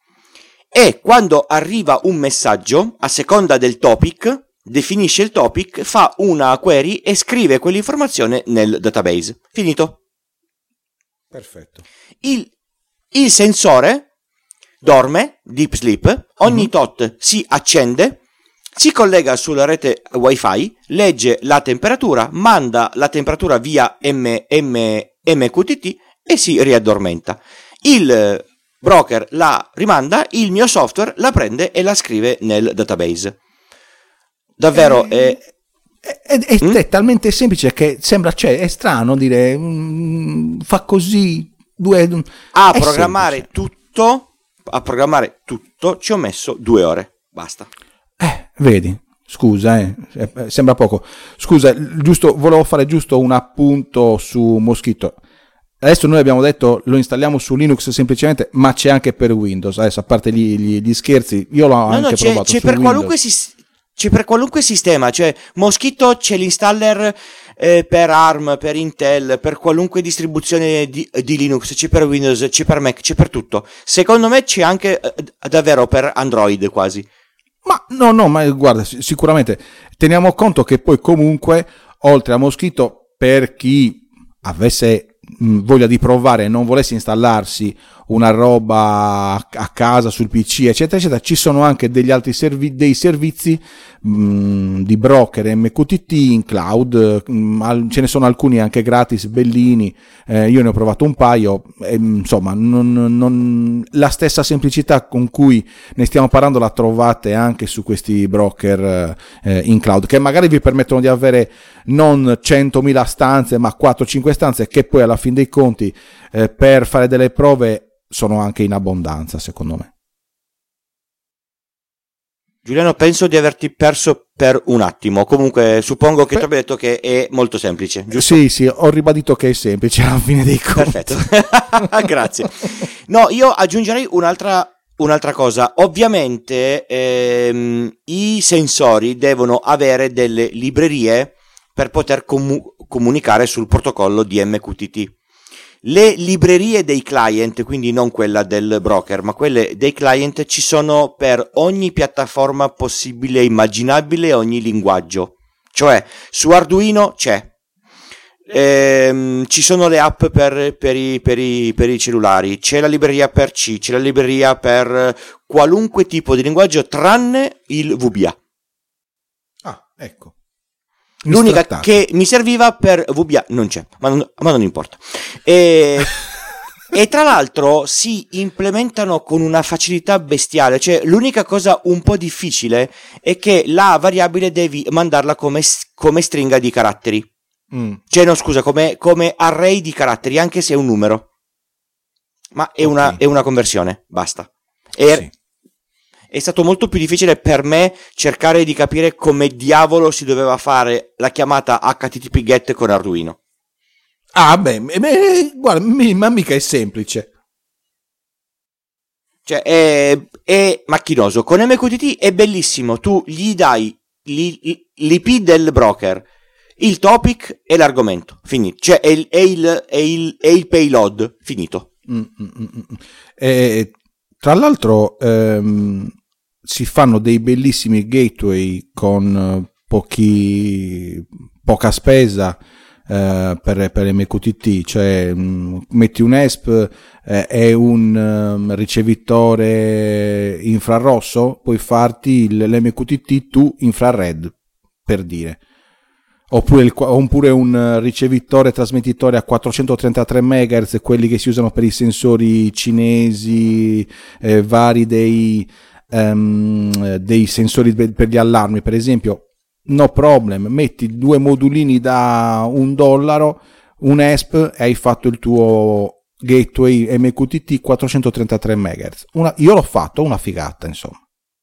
E quando arriva un messaggio, a seconda del topic, definisce il topic, fa una query e scrive quell'informazione nel database. Finito. Perfetto. Il, il sensore dorme, deep sleep, ogni mm-hmm. tot si accende, si collega sulla rete wifi, legge la temperatura, manda la temperatura via M, M, M Q T T e si riaddormenta. Il broker la rimanda, il mio software la prende e la scrive nel database. Davvero è, è, è, è, mm? è talmente semplice che sembra, cioè, è strano dire mm, fa così due a programmare semplice. tutto a programmare tutto ci ho messo due ore, basta. Eh, vedi, scusa, eh, sembra poco. Scusa, giusto, volevo fare giusto un appunto su Moschitto. Adesso noi abbiamo detto lo installiamo su Linux semplicemente, ma c'è anche per Windows. Adesso, a parte gli, gli, gli scherzi, io l'ho no, anche no, c'è, provato c'è su per Windows. Qualunque si, c'è per qualunque sistema, cioè Moschitto c'è l'installer eh, per ARM, per Intel, per qualunque distribuzione di, di Linux, c'è per Windows, c'è per Mac, c'è per tutto. Secondo me c'è anche eh, davvero per Android quasi. Ma no, no, ma guarda, sicuramente teniamo conto che poi comunque, oltre a Moschitto, per chi avesse mh, voglia di provare e non volesse installarsi una roba a casa sul P C eccetera eccetera, ci sono anche degli altri servi- dei servizi mh, di broker M Q T T in cloud, mh, al- ce ne sono alcuni anche gratis bellini, eh, io ne ho provato un paio, e, insomma non, non, la stessa semplicità con cui ne stiamo parlando la trovate anche su questi broker eh, in cloud, che magari vi permettono di avere non centomila stanze ma quattro cinque stanze, che poi alla fin dei conti eh, per fare delle prove sono anche in abbondanza, secondo me. Giuliano, penso di averti perso per un attimo. Comunque, suppongo che Beh, tu abbia detto che è molto semplice, giusto? Sì, sì, ho ribadito che è semplice alla fine dei conti. Perfetto, grazie. No, io aggiungerei un'altra, un'altra cosa. Ovviamente ehm, i sensori devono avere delle librerie per poter comu- comunicare sul protocollo di M Q T T. Le librerie dei client, quindi non quella del broker, ma quelle dei client, ci sono per ogni piattaforma possibile e immaginabile, ogni linguaggio. Cioè, su Arduino c'è, ehm, ci sono le app per, per, i, per, i, per i cellulari, c'è la libreria per C, c'è la libreria per qualunque tipo di linguaggio, tranne il V B A. Ah, ecco. L'unica che mi serviva per V B A non c'è, ma non, ma non importa. E, e tra l'altro si implementano con una facilità bestiale. Cioè, l'unica cosa un po' difficile è che la variabile devi mandarla come, come stringa di caratteri. Mm. Cioè, no, scusa, come, come array di caratteri, anche se è un numero. Ma è, okay. una, è una conversione, basta. E, sì. È stato molto più difficile per me cercare di capire come diavolo si doveva fare la chiamata H T T P GET con Arduino. Ah, beh, beh guarda, ma mica è semplice. Cioè, è, è macchinoso. Con M Q T T è bellissimo. Tu gli dai l'I P del broker, il topic e l'argomento. Finito. Cioè, è il, è il, è il, è il payload. Finito. Mm, mm, mm. E, tra l'altro... Um... si fanno dei bellissimi gateway con pochi, poca spesa eh, per, per M Q T T, cioè mh, metti un E S P eh, e un um, ricevitore infrarosso, puoi farti l'M Q T T tu infrared, per dire. Oppure, il, oppure un ricevitore trasmettitore a quattrocentotrentatré megahertz, quelli che si usano per i sensori cinesi eh, vari dei Um, dei sensori per gli allarmi, per esempio, no problem, metti due modulini da un dollaro, un E S P e hai fatto il tuo gateway M Q T T quattrocentotrentatré megahertz. Una, io l'ho fatto, una figata, insomma.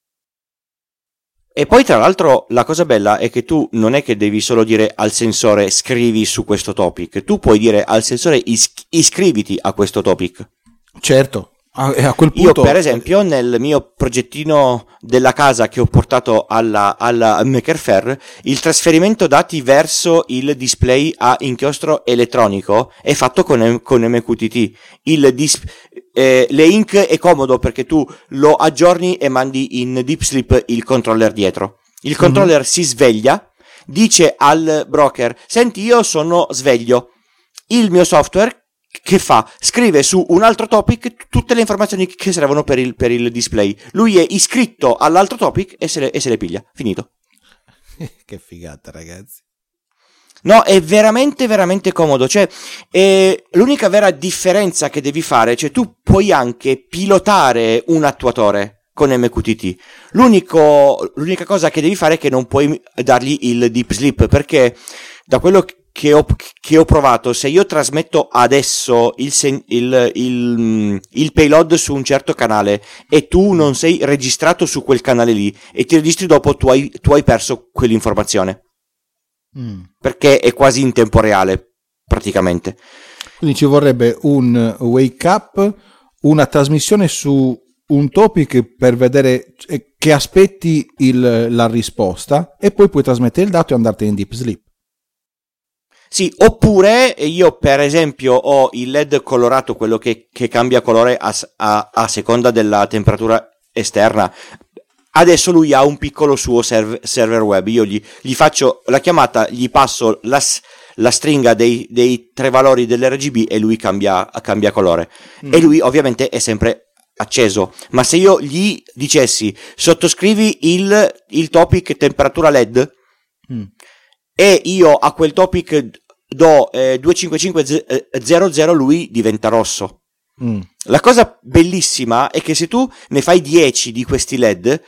E poi tra l'altro la cosa bella è che tu non è che devi solo dire al sensore scrivi su questo topic, tu puoi dire al sensore is- iscriviti a questo topic. Certo. A quel punto... Io per esempio nel mio progettino della casa che ho portato alla, alla Maker Faire, il trasferimento dati verso il display a inchiostro elettronico è fatto con, con M Q T T. Il dis, eh, le ink è comodo perché tu lo aggiorni e mandi in deep sleep il controller dietro. Il controller mm-hmm. si sveglia, dice al broker: senti, io sono sveglio, il mio software che fa? Scrive su un altro topic tutte le informazioni che servono per il, per il display. Lui è iscritto all'altro topic e se le, e se le piglia. Finito. Che figata, ragazzi. No, è veramente veramente comodo. Cioè, è l'unica vera differenza che devi fare. Cioè, tu puoi anche pilotare un attuatore con M Q T T. L'unico, l'unica cosa che devi fare è che non puoi dargli il deep sleep, perché da quello che Che ho, che ho provato, se io trasmetto adesso il, sen- il, il, il payload su un certo canale e tu non sei registrato su quel canale lì e ti registri dopo, tu hai, tu hai perso quell'informazione. Mm. Perché è quasi in tempo reale, praticamente. Quindi ci vorrebbe un wake up, una trasmissione su un topic per vedere che aspetti il, la risposta e poi puoi trasmettere il dato e andartene in deep sleep. Sì, oppure io per esempio ho il L E D colorato, quello che, che cambia colore a, a, a seconda della temperatura esterna. Adesso lui ha un piccolo suo serv- server web, io gli, gli faccio la chiamata, gli passo la, la stringa dei, dei tre valori dell'R G B e lui cambia, cambia colore. Mm. E lui ovviamente è sempre acceso. Ma se io gli dicessi sottoscrivi il, il topic temperatura L E D Mm. e io a quel topic do eh, due cinque cinque zero zero, lui diventa rosso. Mm. La cosa bellissima è che se tu ne fai dieci di questi L E D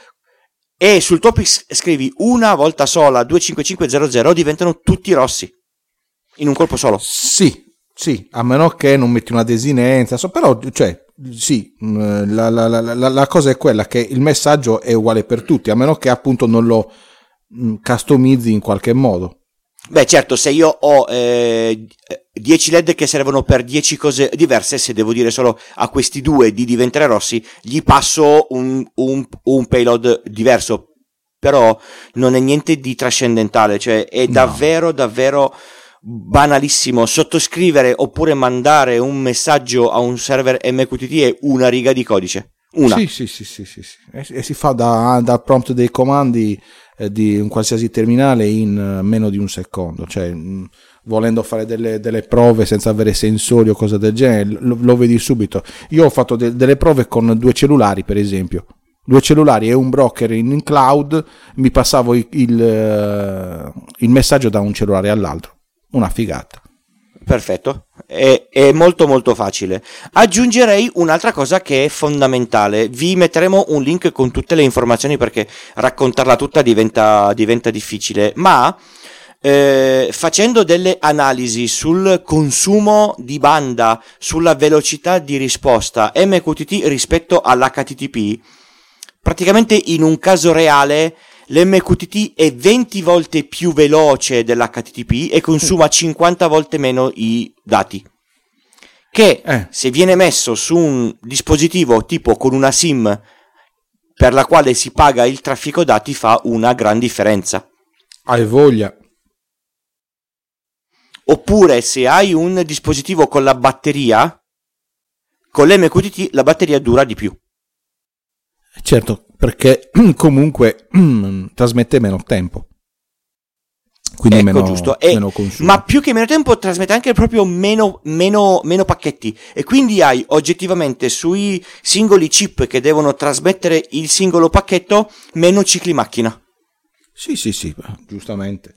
e sul topic scrivi una volta sola due cinque cinque zero zero, diventano tutti rossi in un colpo solo. Sì, sì, a meno che non metti una desinenza, so, però cioè sì, la, la, la, la, la cosa è quella che il messaggio è uguale per tutti, a meno che appunto non lo mh, customizzi in qualche modo. Beh, certo, se io ho eh, dieci L E D che servono per dieci cose diverse, se devo dire solo a questi due di diventare rossi, gli passo un, un, un payload diverso, però non è niente di trascendentale, cioè è No. davvero, davvero banalissimo. Sottoscrivere oppure mandare un messaggio a un server M Q T T è una riga di codice. Una. Sì, sì, sì, sì, sì, sì. E, e si fa da, dal prompt dei comandi eh, di un qualsiasi terminale in uh, meno di un secondo, cioè mh, volendo fare delle, delle prove senza avere sensori o cose del genere, lo, lo vedi subito. Io ho fatto de- delle prove con due cellulari, per esempio, due cellulari e un broker in, in cloud, mi passavo il, il, uh, il messaggio da un cellulare all'altro, una figata. Perfetto, è, è molto molto facile. Aggiungerei un'altra cosa che è fondamentale. Vi metteremo un link con tutte le informazioni perché raccontarla tutta diventa, diventa difficile, ma eh, facendo delle analisi sul consumo di banda, sulla velocità di risposta M Q T T rispetto all'H T T P, praticamente in un caso reale l'M Q T T è venti volte più veloce dell'H T T P e consuma cinquanta volte meno i dati, che Eh. se viene messo su un dispositivo tipo con una SIM per la quale si paga il traffico dati fa una gran differenza. Hai voglia. Oppure se hai un dispositivo con la batteria, con l'M Q T T la batteria dura di più. Certo, perché comunque trasmette meno tempo, quindi Ecco, meno, giusto. E, meno consumo. ma più che meno tempo trasmette anche proprio meno, meno, meno pacchetti, e quindi hai oggettivamente sui singoli chip che devono trasmettere il singolo pacchetto meno cicli macchina. Sì, sì, sì, giustamente.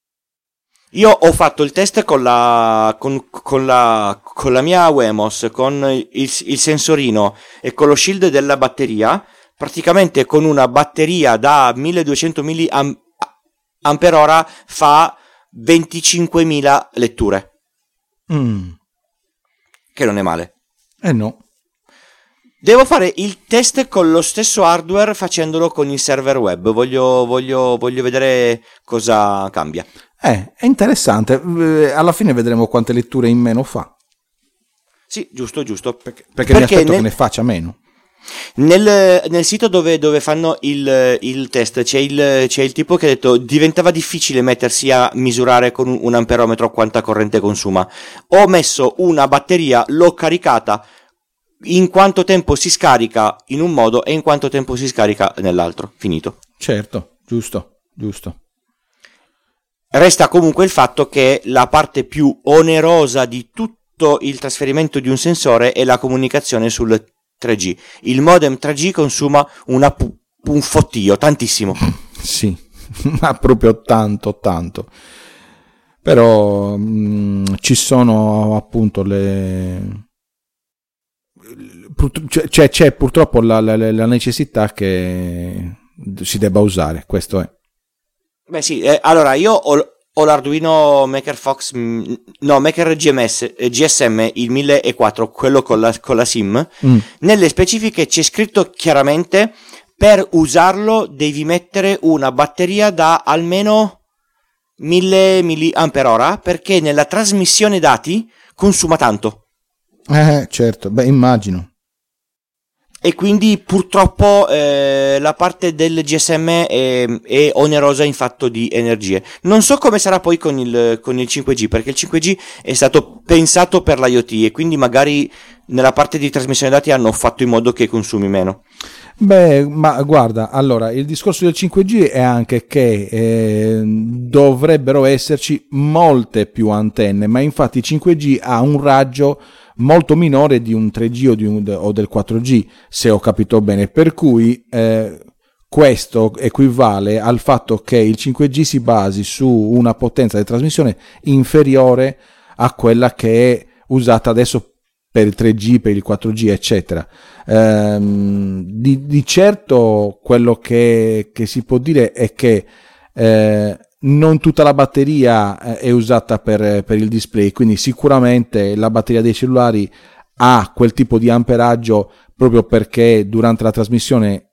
Io ho fatto il test con la, con, con la, con la mia Wemos, con il, il sensorino e con lo shield della batteria, praticamente con una batteria da milleduecento milliampere ora fa venticinquemila letture, Mm. che non è male. Eh no. Devo fare il test con lo stesso hardware facendolo con il server web, voglio, voglio, voglio vedere cosa cambia. Eh, è interessante, eh, alla fine vedremo quante letture in meno fa, Sì, giusto, giusto. perché, perché mi aspetto nel- che ne faccia meno. Nel, nel sito dove, dove fanno il, il test c'è il, c'è il tipo che ha detto diventava difficile mettersi a misurare con un, un amperometro quanta corrente consuma. Ho messo una batteria, l'ho caricata, in quanto tempo si scarica in un modo e in quanto tempo si scarica nell'altro. Finito. Certo, giusto, giusto. Resta comunque il fatto che la parte più onerosa di tutto il trasferimento di un sensore è la comunicazione sul tre G. Il modem tre G consuma una pu- un fottio, tantissimo. Sì, ma proprio tanto, tanto. Però mh, ci sono appunto le... Purtro- c'è, c'è, c'è purtroppo la, la, la necessità che si debba usare, questo è. Beh sì, eh, allora io ho, ho l'Arduino Maker Fox, mh, no, Maker G M S, eh, G S M, il mille e quattro, quello con la, con la SIM. Mm. Nelle specifiche c'è scritto chiaramente per usarlo devi mettere una batteria da almeno mille milliampere ora perché nella trasmissione dati consuma tanto. Eh, certo, beh, immagino. e quindi purtroppo eh, la parte del G S M è, è onerosa in fatto di energie. Non so come sarà poi con il, con il cinque G, perché il cinque G è stato pensato per l'IoT e quindi magari nella parte di trasmissione dati hanno fatto in modo che consumi meno. Beh, ma guarda, allora il discorso del cinque G è anche che eh, dovrebbero esserci molte più antenne, ma infatti il cinque G ha un raggio molto minore di un tre G o, di un, o del quattro G, se ho capito bene, per cui eh, questo equivale al fatto che il cinque G si basi su una potenza di trasmissione inferiore a quella che è usata adesso per il tre G, per il quattro G, eccetera. Ehm, di, di certo quello che, che si può dire è che eh, non tutta la batteria è usata per, per il display, quindi sicuramente la batteria dei cellulari ha quel tipo di amperaggio proprio perché durante la trasmissione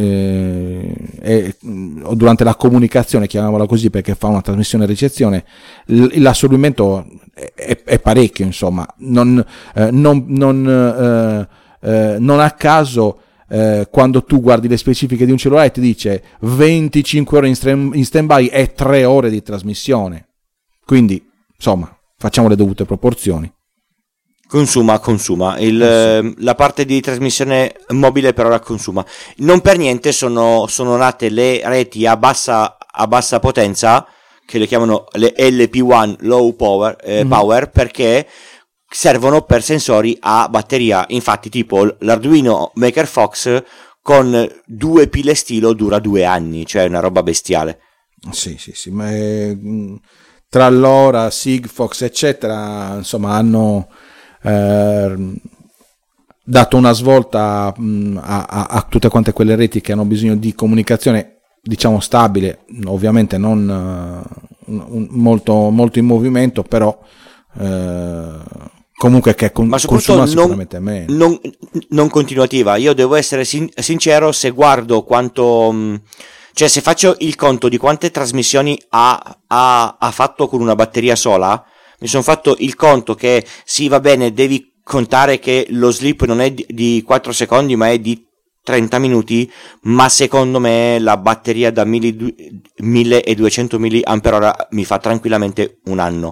eh, e, o durante la comunicazione, chiamiamola così, perché fa una trasmissione e ricezione, l'assorbimento è, è parecchio, insomma. Non, eh, non, non, eh, eh, non a caso eh, quando tu guardi le specifiche di un cellulare ti dice venticinque ore in, stand, in stand-by e tre ore di trasmissione, quindi insomma facciamo le dovute proporzioni. Consuma, consuma. Il, eh, la parte di trasmissione mobile per ora consuma. Non per niente sono, sono nate le reti a bassa, a bassa potenza, che le chiamano le L P uno Low Power, eh, mm. power, perché servono per sensori a batteria. Infatti tipo l'Arduino Maker Fox con due pile stilo dura due anni, cioè una roba bestiale. Sì, sì, sì, ma è, tra l'ora, Sigfox, eccetera, insomma, hanno Eh, dato una svolta mh, a, a, a tutte quante quelle reti che hanno bisogno di comunicazione, diciamo, stabile, ovviamente non uh, un, molto, molto in movimento, però uh, comunque che con, ma consuma non, sicuramente meno. Non, non continuativa. Io devo essere sin- sincero, se guardo quanto mh, cioè se faccio il conto di quante trasmissioni ha, ha, ha fatto con una batteria sola, mi sono fatto il conto che sì, va bene, devi contare che lo sleep non è di, di quattro secondi ma è di trenta minuti, ma secondo me la batteria da milleduecento milliampere-ora mi fa tranquillamente un anno.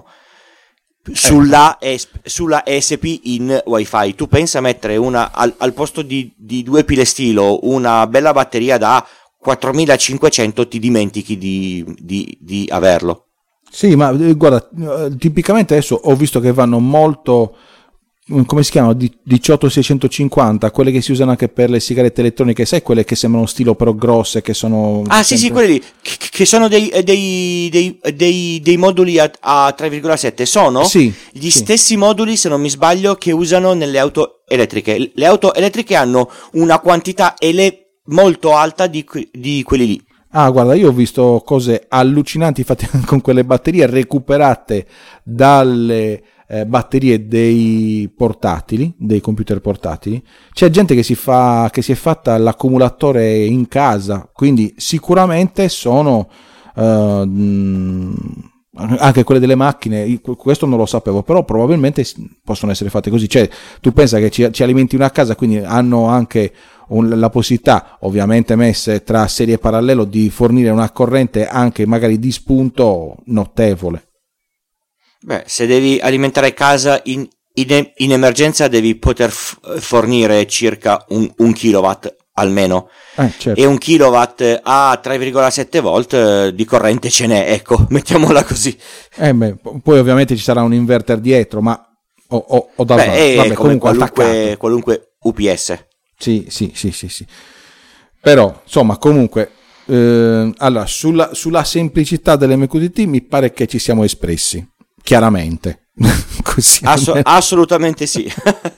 Sulla, eh. es- sulla E S P in Wi-Fi, tu pensa a mettere una al, al posto di, di due pile stilo una bella batteria da quattromilacinquecento, ti dimentichi di, di, di averlo. Sì, ma guarda, tipicamente adesso ho visto che vanno molto, come si chiamano, diciotto seicentocinquanta, quelle che si usano anche per le sigarette elettroniche, sai, quelle che sembrano stilo però grosse, che sono... Ah sì, sempre... sì, quelli lì, che, che sono dei, dei, dei, dei, dei moduli a, a tre virgola sette, sono sì, gli sì. stessi moduli, se non mi sbaglio, che usano nelle auto elettriche. Le auto elettriche hanno una quantità ele molto alta di, di quelli lì. Ah, guarda, io ho visto cose allucinanti fatte con quelle batterie recuperate dalle eh, batterie dei portatili, dei computer portatili. C'è gente che si fa, che si è fatta l'accumulatore in casa, quindi sicuramente sono uh, mh, anche quelle delle macchine. Questo non lo sapevo, però probabilmente possono essere fatte così. Cioè, tu pensa che ci, ci alimenti una casa, quindi hanno anche Un, la possibilità, ovviamente messe tra serie parallelo, di fornire una corrente anche magari di spunto notevole. Beh, se devi alimentare casa in, in, in emergenza devi poter f- fornire circa un, un kilowatt almeno, eh, certo. E un kilowatt a tre virgola sette volt di corrente ce n'è, ecco, mettiamola così. Eh beh, poi ovviamente ci sarà un inverter dietro, ma o, o, o da Beh, vabbè, come comunque qualunque, qualunque U P S. Sì, sì, sì, sì, sì. Però, insomma, comunque, eh, allora, sulla, sulla semplicità dell'M Q T T mi pare che ci siamo espressi, chiaramente. Così Ass- assolutamente sì.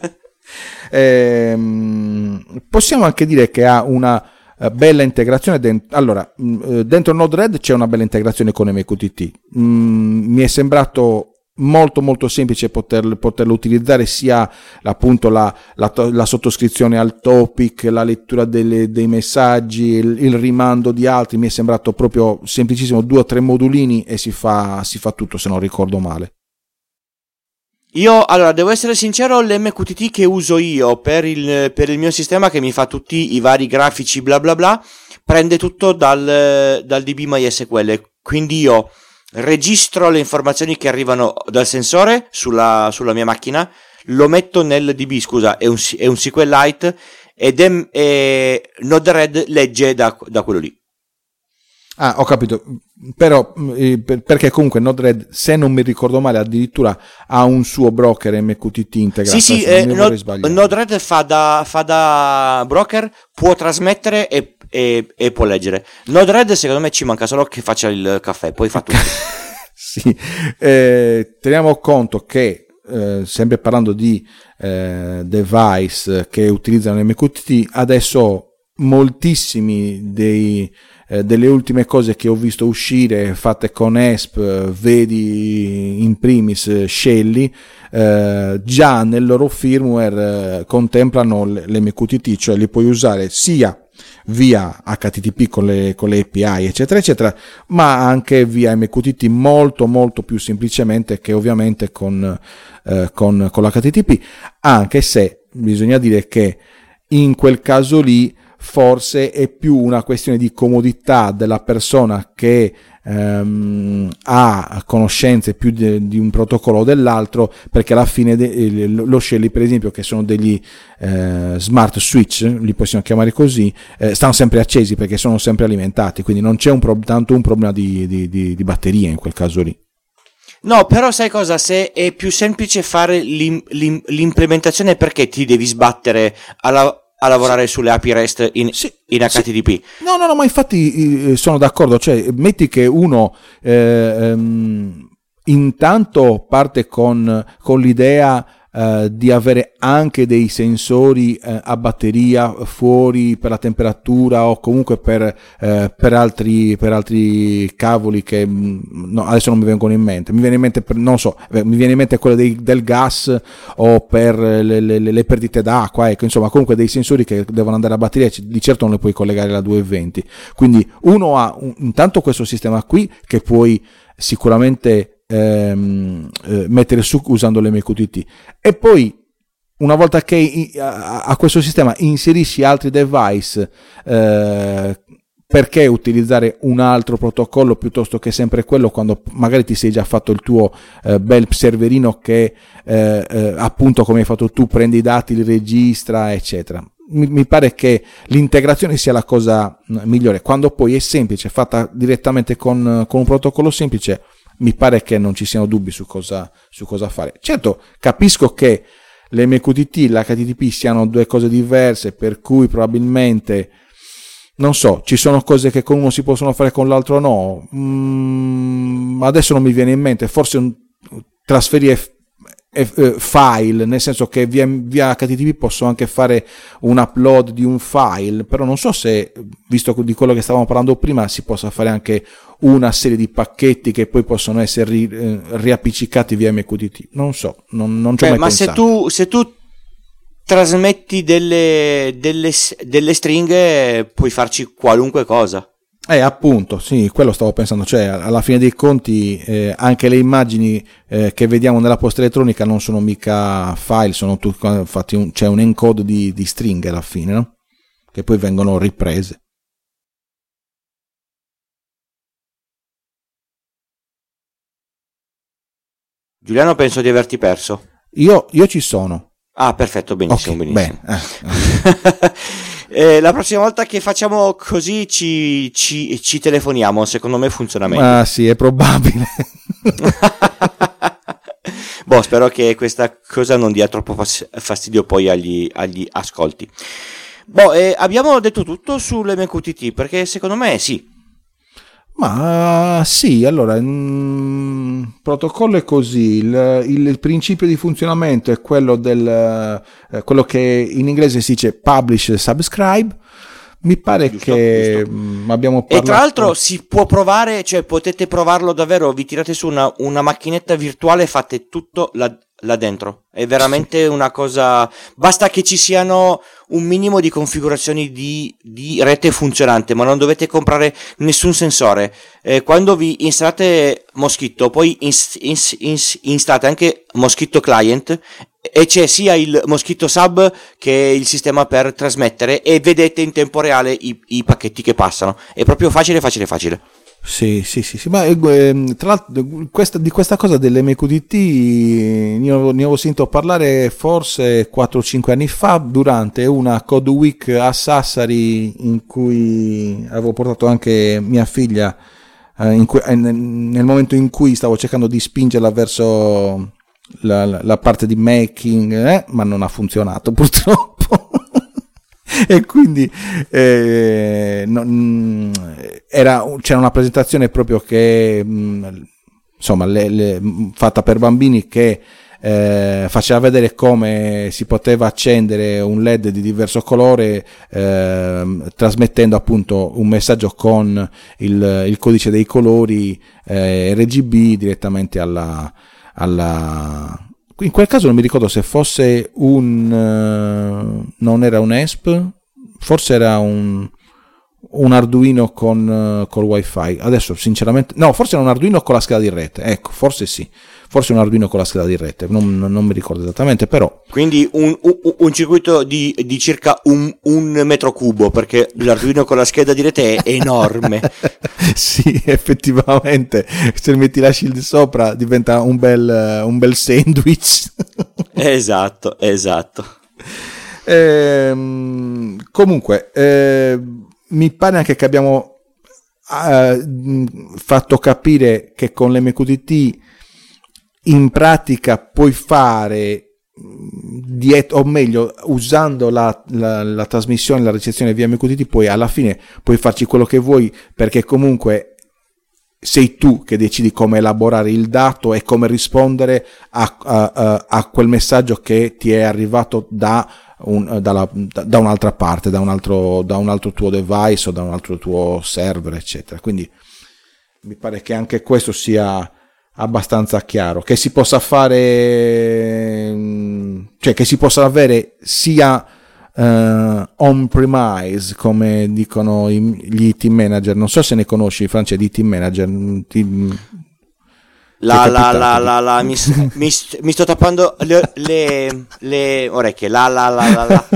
eh, possiamo anche dire che ha una uh, bella integrazione. Dent- allora, mh, dentro Node-RED c'è una bella integrazione con M Q T T. Mm, mi è sembrato molto molto semplice poter, poterlo utilizzare, sia appunto la, la, la sottoscrizione al topic, la lettura delle, dei messaggi, il, il rimando di altri. Mi è sembrato proprio semplicissimo, due o tre modulini e si fa, si fa tutto, se non ricordo male. Io, allora, devo essere sincero, l'M Q T T che uso io per il, per il mio sistema, che mi fa tutti i vari grafici bla bla bla, prende tutto dal, dal D B MySQL, quindi io registro le informazioni che arrivano dal sensore sulla, sulla mia macchina, lo metto nel D B, scusa, è un, è un SQLite, ed è, è Node-RED legge da, da quello lì. Ah, ho capito, però eh, per, perché comunque Node-RED, se non mi ricordo male, addirittura ha un suo broker M Q T T integrato. Sì, sì, eh, Node, Node-RED fa da, fa da broker, può trasmettere e, e, e può leggere. Node-RED secondo me ci manca solo che faccia il caffè, poi fa tutto. Sì, eh, teniamo conto che eh, sempre parlando di eh, device che utilizzano M Q T T, adesso moltissimi dei eh, delle ultime cose che ho visto uscire fatte con E S P, vedi in primis Shelly, eh, già nel loro firmware eh, contemplano l'M Q T T, cioè li puoi usare sia via H T T P con le, con le A P I eccetera eccetera, ma anche via M Q T T molto molto più semplicemente che ovviamente con, eh, con, con l'H T T P, anche se bisogna dire che in quel caso lì forse è più una questione di comodità della persona che ehm, ha conoscenze più di, di un protocollo o dell'altro, perché alla fine de, lo Shelly per esempio, che sono degli eh, smart switch, li possiamo chiamare così, eh, stanno sempre accesi perché sono sempre alimentati, quindi non c'è un pro- tanto un problema di, di, di, di batteria in quel caso lì. No, però sai cosa? Se è più semplice fare l'im- l'im- l'implementazione, perché ti devi sbattere alla a lavorare sì. sulle A P I REST in, sì, in H T T P. Sì. No, no, no, ma infatti eh, sono d'accordo, cioè metti che uno eh, ehm, intanto parte con, con l'idea eh, di avere anche dei sensori eh, a batteria fuori per la temperatura o comunque per, eh, per altri per altri cavoli che no, adesso non mi vengono in mente, mi viene in mente per, non so, mi viene in mente quello dei, del gas o per le, le, le perdite d'acqua, ecco, insomma comunque dei sensori che devono andare a batteria, di certo non le puoi collegare alla duecentoventi, quindi uno ha un, intanto questo sistema qui che puoi sicuramente Ehm, eh, mettere su usando l'M Q T T, e poi una volta che a, a questo sistema inserisci altri device, eh, perché utilizzare un altro protocollo piuttosto che sempre quello, quando magari ti sei già fatto il tuo eh, bel serverino che eh, eh, appunto come hai fatto tu prende i dati, li registra eccetera. Mi, mi pare che l'integrazione sia la cosa migliore, quando poi è semplice, fatta direttamente con, con un protocollo semplice. Mi pare che non ci siano dubbi su cosa, su cosa fare. Certo, capisco che l'M Q T T e l'H T T P siano due cose diverse, per cui probabilmente, non so, ci sono cose che con uno si possono fare, con l'altro no. Mm, adesso non mi viene in mente, forse un, trasferire file, nel senso che via, via H T T P posso anche fare un upload di un file, però non so se, visto di quello che stavamo parlando prima, si possa fare anche una serie di pacchetti che poi possono essere ri, eh, riappiccicati via M Q T T, non so, non, non ci ho Beh, mai ma pensato. se tu, se tu trasmetti delle, delle, delle stringhe puoi farci qualunque cosa. Eh, appunto, sì, quello stavo pensando, cioè alla fine dei conti eh, anche le immagini eh, che vediamo nella posta elettronica non sono mica file, sono tutti fatti un, c'è un encode di, di stringhe alla fine, no? Che poi vengono riprese. Giuliano, penso di averti perso. Io, io ci sono. Ah, perfetto, benissimo, okay, benissimo. Bene. Eh. Eh, la prossima volta che facciamo così ci, ci, ci telefoniamo, secondo me funziona meglio. Ah sì, è probabile. Boh, spero che questa cosa non dia troppo fastidio poi agli, agli ascolti. Boh, eh, abbiamo detto tutto sull'M Q T T, perché secondo me sì. Ma sì, allora il mh, protocollo è così, il, il, il principio di funzionamento è quello del eh, quello che in inglese si dice publish subscribe. Mi pare giusto, che giusto. Mh, abbiamo parlato... E tra l'altro si può provare, cioè potete provarlo davvero, vi tirate su una, una macchinetta virtuale, fate tutto là, là dentro. È veramente una cosa, basta che ci siano un minimo di configurazioni di, di rete funzionante, ma non dovete comprare nessun sensore. Eh, quando vi installate Mosquitto, poi ins, ins, ins, installate anche Mosquitto Client, e c'è sia il Mosquitto Sub che il sistema per trasmettere, e vedete in tempo reale i, i pacchetti che passano. È proprio facile facile facile. Sì, sì, sì, sì, ma eh, tra l'altro questa, di questa cosa dell'M Q T T ne avevo, ne avevo sentito parlare forse quattro o cinque anni fa durante una Code Week a Sassari, in cui avevo portato anche mia figlia, eh, in cui, eh, nel momento in cui stavo cercando di spingerla verso la, la, la parte di making, eh, ma non ha funzionato purtroppo. E quindi eh, non, era, c'era una presentazione proprio che mh, insomma le, le, fatta per bambini, che eh, faceva vedere come si poteva accendere un L E D di diverso colore eh, trasmettendo appunto un messaggio con il, il codice dei colori eh, R G B direttamente alla, alla in quel caso non mi ricordo se fosse un uh, non era un E S P, forse era un un Arduino con uh, col wifi. Adesso sinceramente no, forse era un Arduino con la scheda di rete, ecco, forse sì, forse un Arduino con la scheda di rete, non, non mi ricordo esattamente, però quindi un, un, un circuito di, di circa un, un metro cubo, perché l'Arduino con la scheda di rete è enorme. Sì, effettivamente, se metti la shield sopra diventa un bel, un bel sandwich. Esatto, esatto. Ehm, comunque eh, mi pare anche che abbiamo uh, fatto capire che con l'M Q T T in pratica puoi fare dietro, o meglio usando la, la, la trasmissione, la ricezione via M Q T T, poi alla fine puoi farci quello che vuoi, perché comunque sei tu che decidi come elaborare il dato e come rispondere a, a, a, a quel messaggio che ti è arrivato da Un, dalla, da un'altra parte, da un altro, da un altro tuo device o da un altro tuo server, eccetera. Quindi mi pare che anche questo sia abbastanza chiaro, che si possa fare, cioè che si possa avere sia uh, on premise, come dicono i, gli team manager. Non so se ne conosci, Francia, di team manager. Ti, La, la, la, la, la, mi, mi, mi sto tappando le, le, le orecchie. La, la, la, la, la.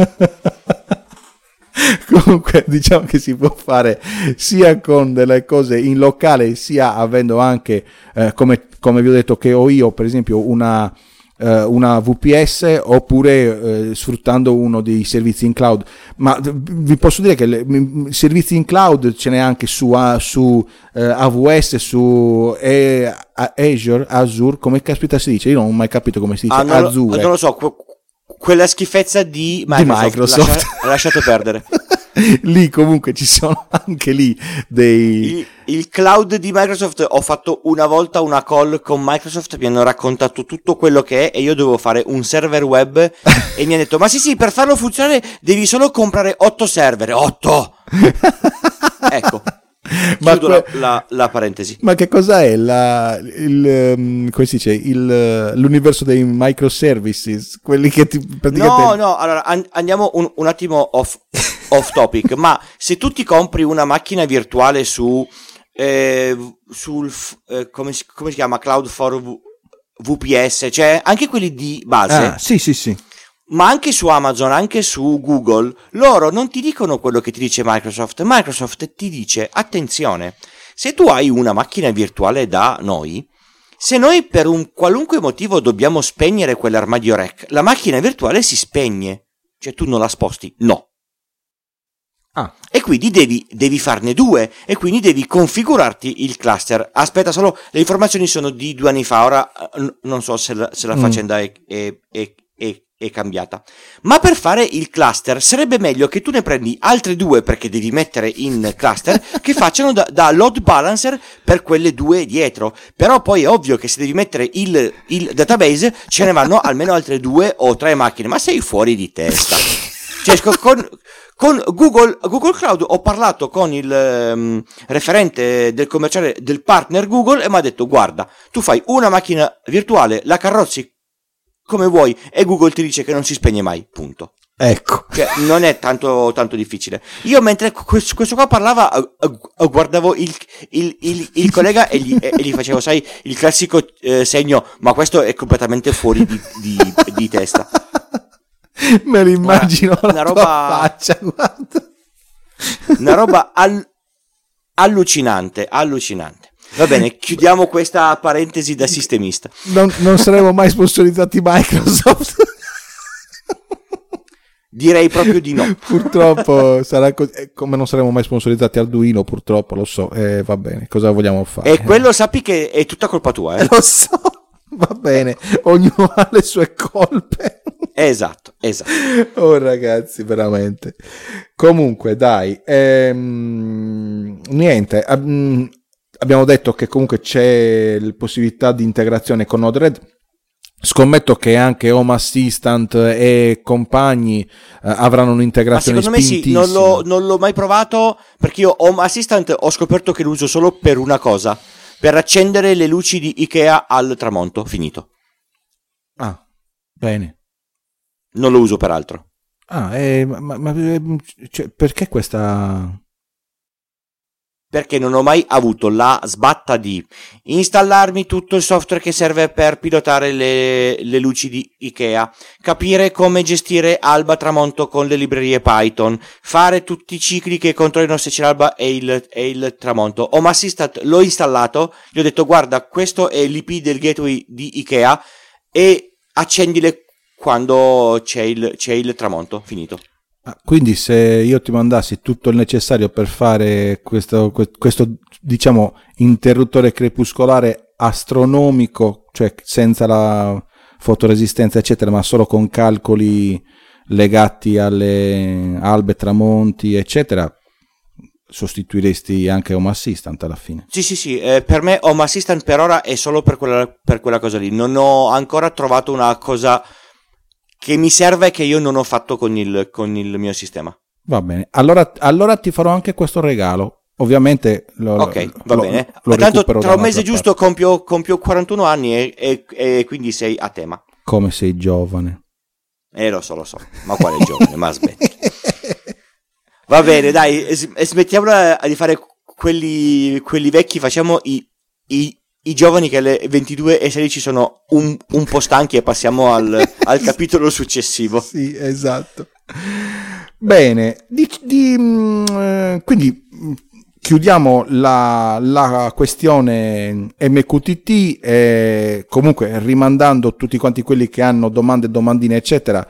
Comunque diciamo che si può fare sia con delle cose in locale, sia avendo anche, eh, come, come vi ho detto che ho io, per esempio, una, eh, una V P S, oppure eh, sfruttando uno dei servizi in cloud. Ma vi posso dire che le, servizi in cloud ce n'è anche su, su eh, A W S, su eh, Azure, Azure, come caspita si dice? Io non ho mai capito come si dice. Ah, non, Azure. Lo, non lo so, que- quella schifezza di Microsoft, di Microsoft. Lascia, lasciate perdere. Lì comunque ci sono anche lì dei il, il cloud di Microsoft. Ho fatto una volta una call con Microsoft, mi hanno raccontato tutto quello che è, e io dovevo fare un server web e mi hanno detto ma sì sì, per farlo funzionare devi solo comprare otto server. Otto. Ecco, ma chiudo que- la, la, la parentesi. Ma che cosa è la, il, um, come si dice, il, l'universo dei microservices, quelli che ti praticamente... No, no, allora an- andiamo un, un attimo off, off topic, ma se tu ti compri una macchina virtuale su, eh, sul, eh, come, si, come si chiama, Cloud for v- V P S, cioè anche quelli di base... Ah, sì, sì, sì. Ma anche su Amazon, anche su Google, loro non ti dicono quello che ti dice Microsoft. Microsoft ti dice, attenzione, se tu hai una macchina virtuale da noi, se noi per un qualunque motivo dobbiamo spegnere quell'armadio rack, la macchina virtuale si spegne. Cioè tu non la sposti, no. Ah. E quindi devi, devi farne due, e quindi devi configurarti il cluster. Aspetta, solo le informazioni sono di due anni fa, ora n- non so se la, se la mm. faccenda è, è, è, è è cambiata. Ma per fare il cluster sarebbe meglio che tu ne prendi altri due, perché devi mettere in cluster, che facciano da, da load balancer per quelle due dietro. Però poi è ovvio che se devi mettere il, il database ce ne vanno almeno altre due o tre macchine. Ma sei fuori di testa. Cioè, con, con Google, Google Cloud ho parlato con il um, referente del commerciale del partner Google, e mi ha detto guarda, tu fai una macchina virtuale, la carrozzi come vuoi, e Google ti dice che non si spegne mai, punto. Ecco. Cioè, non è tanto, tanto difficile. Io mentre questo, questo qua parlava, uh, uh, guardavo il, il, il, il collega e gli, e gli facevo, sai, il classico eh, segno, ma questo è completamente fuori di, di, di testa. Me l'immagino una, una roba, faccia, guarda. Una roba al, allucinante, allucinante. Va bene, chiudiamo questa parentesi da sistemista. Non, non saremo mai sponsorizzati Microsoft. Direi proprio di no. Purtroppo sarà così. Come non saremo mai sponsorizzati Arduino, purtroppo, lo so. Eh, va bene, cosa vogliamo fare? E quello sappi che è tutta colpa tua, eh? Lo so, va bene, ognuno ha le sue colpe. Esatto, esatto. Oh ragazzi, veramente. Comunque, dai, ehm, niente, ab- abbiamo detto che comunque c'è la possibilità di integrazione con Node-RED. Scommetto che anche Home Assistant e compagni eh, avranno un'integrazione Ma secondo me sì, non l'ho, non l'ho mai provato, perché io Home Assistant ho scoperto che lo uso solo per una cosa, per accendere le luci di Ikea al tramonto, finito. Ah, bene. Non lo uso per altro. Ah, eh, ma, ma cioè, perché questa... Perché non ho mai avuto la sbatta di installarmi tutto il software che serve per pilotare le, le luci di Ikea, capire come gestire alba tramonto con le librerie Python, fare tutti i cicli che controllino se c'è l'alba e il, e il tramonto. Home Assistant l'ho installato, gli ho detto guarda, questo è l'I P del gateway di Ikea e accendile quando c'è il, c'è il tramonto, finito. Ah, quindi se io ti mandassi tutto il necessario per fare questo, questo diciamo interruttore crepuscolare astronomico, cioè senza la fotoresistenza eccetera, ma solo con calcoli legati alle albe, tramonti eccetera, sostituiresti anche Home Assistant alla fine? Sì sì sì, eh, per me Home Assistant per ora è solo per quella, per quella cosa lì, non ho ancora trovato una cosa che mi serve e che io non ho fatto con il, con il mio sistema. Va bene, allora, allora ti farò anche questo regalo. Ovviamente lo, ok, va lo, bene. Lo tanto tra un mese giusto parte. compio, compio quarantuno anni e, e, e quindi sei a tema. Come sei giovane. Eh lo so, lo so, ma quale giovane, ma smetti. Va bene, dai, smettiamola di fare quelli, quelli vecchi, facciamo i, i I giovani che alle ventidue e sedici sono un, un po' stanchi e passiamo al, al capitolo successivo. Sì, esatto. Bene, di, di, mh, quindi chiudiamo la, la questione M Q T T, e comunque rimandando tutti quanti quelli che hanno domande, domandine eccetera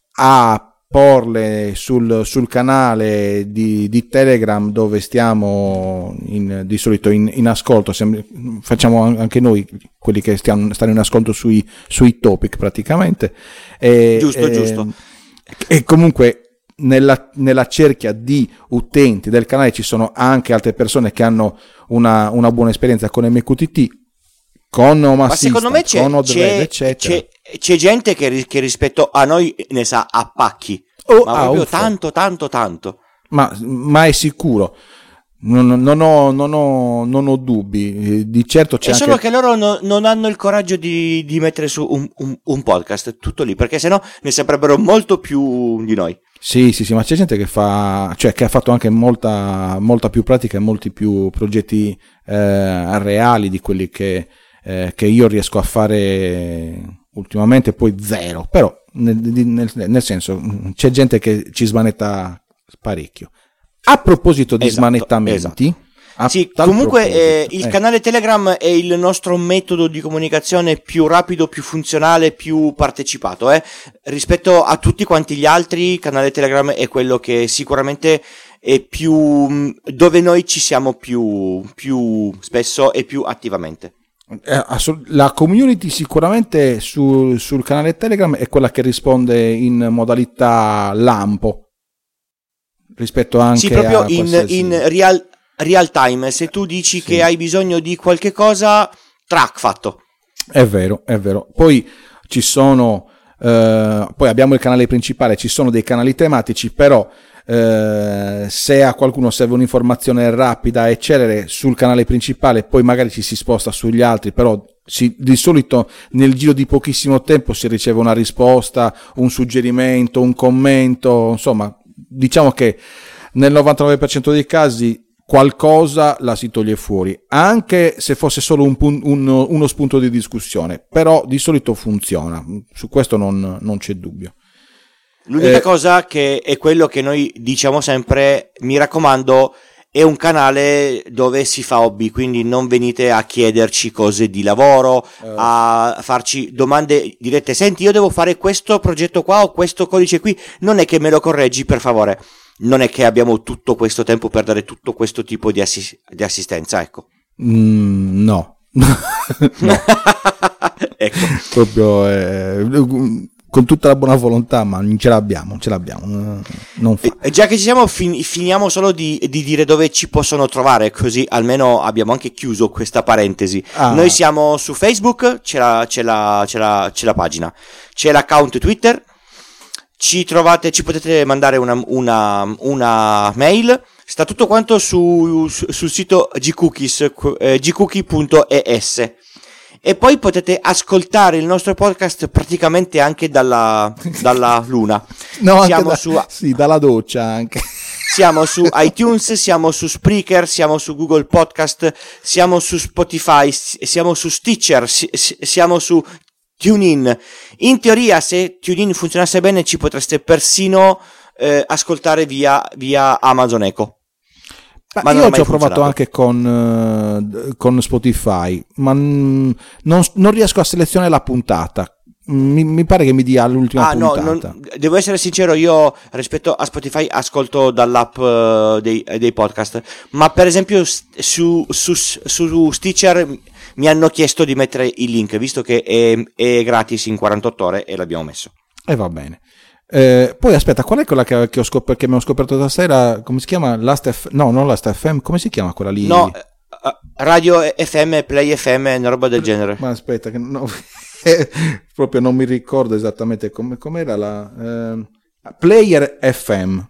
a porle sul, sul canale di, di Telegram, dove stiamo in, di solito in, in ascolto, sem- facciamo anche noi quelli che stiamo, stanno in ascolto sui, sui topic praticamente. E, giusto, e, giusto. E comunque nella, nella cerchia di utenti del canale ci sono anche altre persone che hanno una, una buona esperienza con M Q T T, con Home Ma Assistant, secondo me c'è, con c'è, eccetera. C'è, c'è gente che, che rispetto a noi ne sa a pacchi, oh, ma ah, proprio uffa. tanto tanto tanto. Ma, ma è sicuro, non, non, ho, non, ho, non ho dubbi, di certo c'è è anche... solo che loro no, non hanno il coraggio di, di mettere su un, un, un podcast, tutto lì, perché sennò ne saprebbero molto più di noi. Sì, sì, sì, ma c'è gente che fa, cioè che ha fatto anche molta, molta più pratica e molti più progetti eh, reali di quelli che, eh, che io riesco a fare ultimamente, poi zero, però nel, nel, nel senso c'è gente che ci smanetta parecchio. A proposito di esatto, smanettamenti, esatto. a Sì, tal comunque eh, il eh. canale Telegram è il nostro metodo di comunicazione più rapido, più funzionale, più partecipato. Eh? Rispetto a tutti quanti gli altri, il canale Telegram è quello che sicuramente è più dove noi ci siamo più, più spesso e più attivamente. La community sicuramente su, sul canale Telegram è quella che risponde in modalità lampo rispetto anche sì, proprio a in, qualsiasi... in real, real time. Se tu dici sì. che hai bisogno di qualche cosa, track fatto. È vero, è vero. Poi ci sono eh, poi abbiamo il canale principale, ci sono dei canali tematici, però Uh, se a qualcuno serve un'informazione rapida e celere sul canale principale, poi magari ci si sposta sugli altri, però si, di solito nel giro di pochissimo tempo si riceve una risposta, un suggerimento, un commento, insomma, diciamo che nel novantanove per cento dei casi qualcosa la si toglie fuori, anche se fosse solo un pun- un, uno spunto di discussione, però di solito funziona, su questo non, non c'è dubbio. L'unica eh, cosa che è quello che noi diciamo sempre, mi raccomando, è un canale dove si fa hobby, quindi non venite a chiederci cose di lavoro, eh. a farci domande dirette, senti io devo fare questo progetto qua o questo codice qui, non è che me lo correggi per favore. Non è che abbiamo tutto questo tempo per dare tutto questo tipo di, assi- di assistenza, ecco. Mm, no. No. Ecco. Proprio eh, con tutta la buona volontà, ma non ce l'abbiamo, ce l'abbiamo. Non fa. E già che ci siamo, fin- finiamo solo di, di dire dove ci possono trovare, così almeno abbiamo anche chiuso questa parentesi. Ah. Noi siamo su Facebook, c'è la, c'è la, c'è la, c'è la pagina, c'è l'account Twitter. Ci trovate, ci potete mandare una, una, una mail, sta tutto quanto su, su, sul sito gcookies, eh, gcookie punto es, e poi potete ascoltare il nostro podcast praticamente anche dalla, dalla luna. No, siamo da, su, sì, dalla doccia anche. Siamo su iTunes, siamo su Spreaker, siamo su Google Podcast, siamo su Spotify, siamo su Stitcher, siamo su TuneIn. In teoria, se TuneIn funzionasse bene, ci potreste persino eh, ascoltare via, via Amazon Echo. Ma io ci ho provato anche con, uh, con Spotify, ma n- non, non riesco a selezionare la puntata. Mi, mi pare che mi dia l'ultima ah, puntata. No, non, devo essere sincero, io rispetto a Spotify ascolto dall'app uh, dei, dei podcast, ma per esempio su, su, su Stitcher mi hanno chiesto di mettere il link, visto che è, è gratis in quarantotto ore, e l'abbiamo messo. E va bene. Eh, poi aspetta, qual è quella che, che, ho scop- che mi ho scoperto stasera? Come si chiama? Last F- no, non Last F M, come si chiama quella lì? No, uh, Radio F M, Play F M, una roba del genere. Ma aspetta, che no, proprio non mi ricordo esattamente come com'era la eh, Player F M.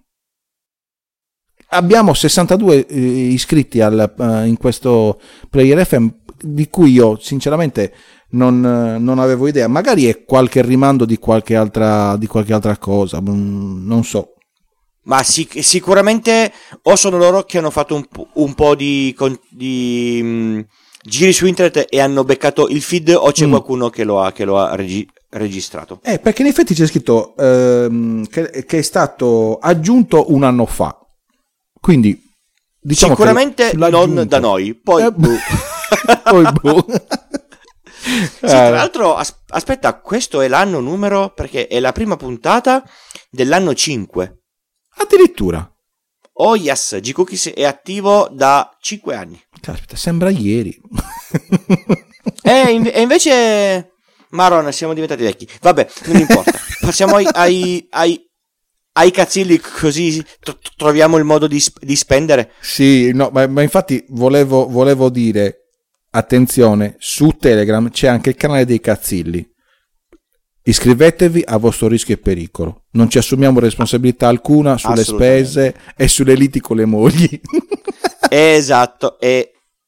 Abbiamo sessantadue eh, iscritti al, uh, in questo Player F M, di cui io sinceramente non, non avevo idea. Magari è qualche rimando di qualche altra, di qualche altra cosa, non so. Ma sic- sicuramente o sono loro che hanno fatto un, po', un po' di, di mh, giri su internet e hanno beccato il feed, o c'è mm. qualcuno che lo ha, che lo ha regi- registrato. Eh, perché in effetti c'è scritto ehm, che, che è stato aggiunto un anno fa. Quindi diciamo sicuramente che non da noi. Poi, eh, boh. Poi boh. Sì, tra l'altro, as- aspetta, questo è l'anno numero, perché è la prima puntata dell'anno cinque. Addirittura. Oh yes, Gcookies è attivo da cinque anni. Caspita, sembra ieri. E, in- e invece, Maronna, siamo diventati vecchi. Vabbè, non importa. Passiamo ai, ai, ai, ai cazzilli, così tro- troviamo il modo di, sp- di spendere. Sì, no, ma, ma infatti volevo, volevo dire, attenzione, su Telegram c'è anche il canale dei cazzilli. Iscrivetevi a vostro rischio e pericolo. Non ci assumiamo responsabilità alcuna sulle spese e sulle liti con le mogli. Esatto, è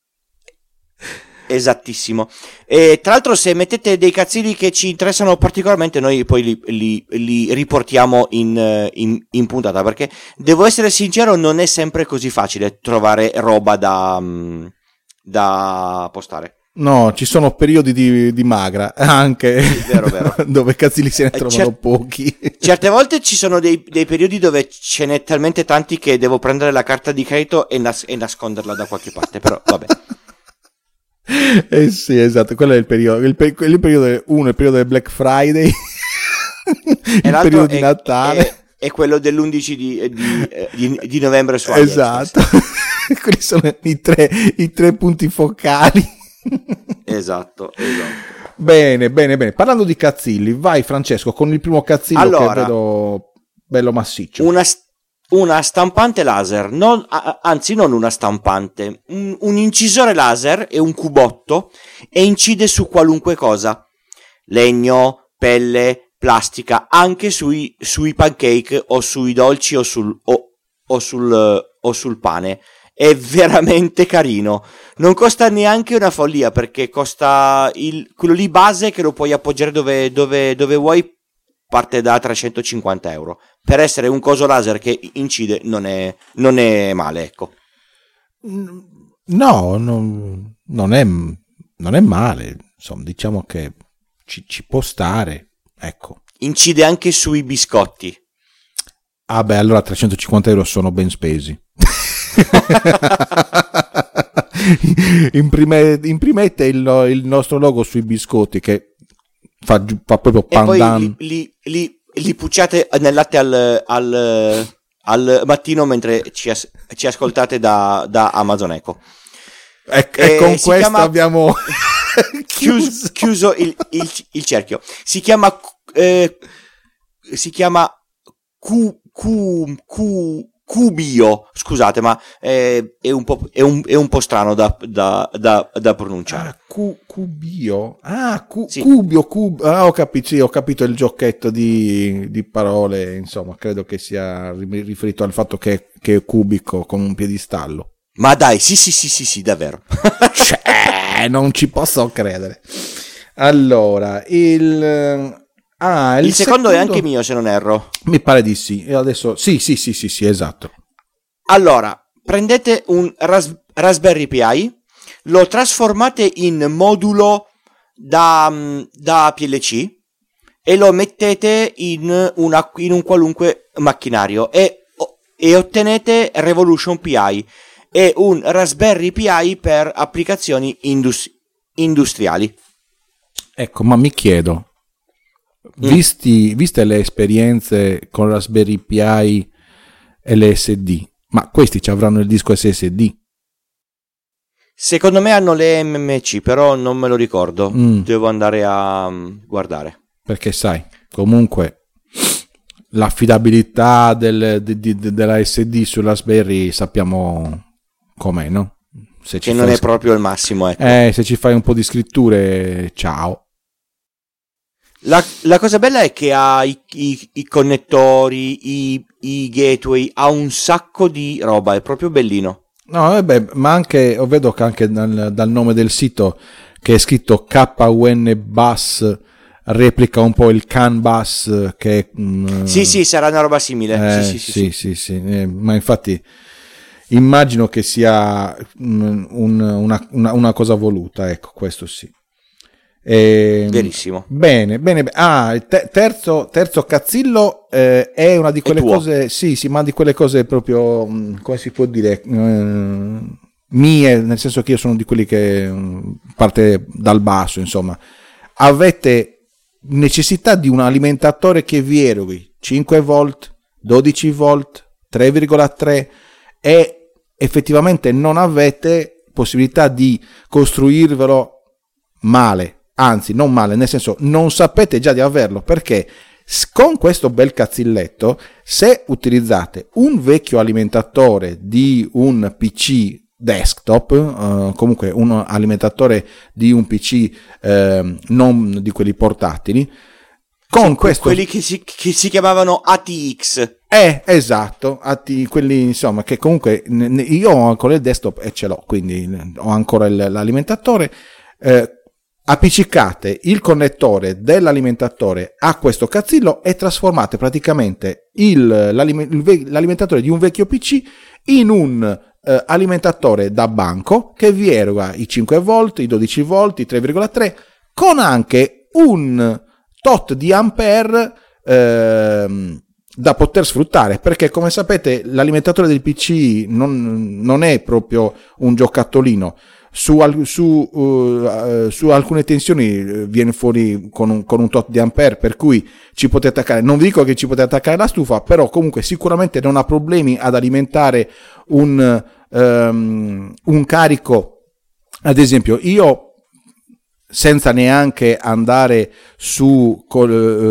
esattissimo. E tra l'altro, se mettete dei cazzilli che ci interessano particolarmente, noi poi li, li, li riportiamo in, in, in puntata, perché devo essere sincero, non è sempre così facile trovare roba da, da postare. No, ci sono periodi di, di magra anche, sì, vero, vero. Dove cazzilli se ne trovano Cer- pochi. Certe volte ci sono dei, dei periodi dove ce n'è talmente tanti che devo prendere la carta di credito e, nas- e nasconderla da qualche parte, però vabbè. Eh sì, esatto, quello è il periodo. Il, per- il periodo uno è il periodo del Black Friday, e il periodo di è, Natale. È, è quello dell'undici di, di, di, di novembre su AliExpress. Esatto, quelli sono i tre, i tre punti focali. Esatto, esatto. Bene, bene, bene. Parlando di cazzilli, vai Francesco con il primo cazzillo, allora, che vedo bello massiccio. Una, una stampante laser, non, anzi non una stampante, un, un incisore laser è un cubotto e incide su qualunque cosa. Legno, pelle, plastica, anche sui, sui pancake o sui dolci o sul, o, o sul, o sul pane. è veramente carino. Non costa neanche una follia, perché costa il, quello lì base che lo puoi appoggiare dove, dove, dove vuoi, parte da trecentocinquanta euro. Per essere un coso laser che incide non è, non è male, ecco. No, non, non, è, non è male, insomma, diciamo che ci, ci può stare, ecco. Incide anche sui biscotti. Ah beh, allora trecentocinquanta euro sono ben spesi. Imprime, imprimete il, il nostro logo sui biscotti che fa, fa proprio pandan. E poi li, li, li, li pucciate nel latte al, al, al mattino mentre ci, as, ci ascoltate da, da Amazon Echo. E, e, e con questo chiama... abbiamo chiuso, chiuso il, il, il cerchio. Si chiama eh, si chiama Q, Q, Q, Cubio, scusate, ma è, è, un, po', è, un, è un po' strano da, da, da, da pronunciare. Ah, Q, Cubio? Ah, Q, sì. Cubio, Cub... ah, ho capito, sì, ho capito il giochetto di, di parole, insomma, credo che sia riferito al fatto che, che è cubico con un piedistallo. Ma dai, sì, sì, sì, sì, sì, davvero. Cioè, non ci posso credere. Allora, il... Ah, il, il secondo, secondo è anche mio, se non erro. Mi pare di sì. E adesso sì, sì, sì, sì, sì, esatto. Allora, prendete un ras- Raspberry Pi, lo trasformate in modulo da, da P L C e lo mettete in, una, in un qualunque macchinario e, e ottenete Revolution Pi. È un Raspberry Pi per applicazioni indus- industriali. Ecco, ma mi chiedo, Visti, viste le esperienze con Raspberry Pi e l'S D, ma questi ci avranno il disco S S D? Secondo me hanno le M M C, però non me lo ricordo. Mm. Devo andare a guardare. Perché sai, comunque l'affidabilità del, de, de, de, della S D su Raspberry sappiamo com'è, no? Se ci che non è proprio il massimo, ecco. Eh, se ci fai un po' di scritture, ciao. La, la cosa bella è che ha i, i, i connettori, i, i gateway, ha un sacco di roba, è proprio bellino. No, vabbè, ma anche, vedo che anche dal, dal nome del sito che è scritto K U N Bus, replica un po' il CAN Bus che... Mm, sì, sì, sarà una roba simile. Eh, sì, sì, sì, sì, sì, sì, sì. Eh, ma infatti immagino che sia un, una, una, una cosa voluta, ecco, questo sì. Eh, Verissimo. Bene, bene. Ah, te, terzo, terzo cazzillo eh, è una di quelle cose, sì, sì, ma di quelle cose proprio, come si può dire, eh, mie, nel senso che io sono di quelli che parte dal basso, insomma. Avete necessità di un alimentatore che vi eroghi cinque volt, dodici volt, tre virgola tre e effettivamente non avete possibilità di costruirvelo male. Anzi, non male, nel senso non sapete già di averlo, perché con questo bel cazzilletto, se utilizzate un vecchio alimentatore di un P C desktop, eh, comunque un alimentatore di un P C eh, non di quelli portatili, con sì, questo... quelli che si, che si chiamavano A T X. Eh, esatto, A T, quelli insomma che comunque io ho ancora il desktop e ce l'ho, quindi ho ancora il, l'alimentatore. Eh, appiccicate il connettore dell'alimentatore a questo cazzillo e trasformate praticamente il, l'alimentatore di un vecchio P C in un eh, alimentatore da banco che vi eroga i cinque volt, i dodici volt, i tre virgola tre con anche un tot di ampere eh, da poter sfruttare, perché come sapete l'alimentatore del P C non, non è proprio un giocattolino. Su, su, uh, su alcune tensioni viene fuori con un, con un tot di ampere, per cui ci potete attaccare, non vi dico che ci potete attaccare la stufa, però comunque sicuramente non ha problemi ad alimentare un, um, un carico. Ad esempio io, senza neanche andare su col,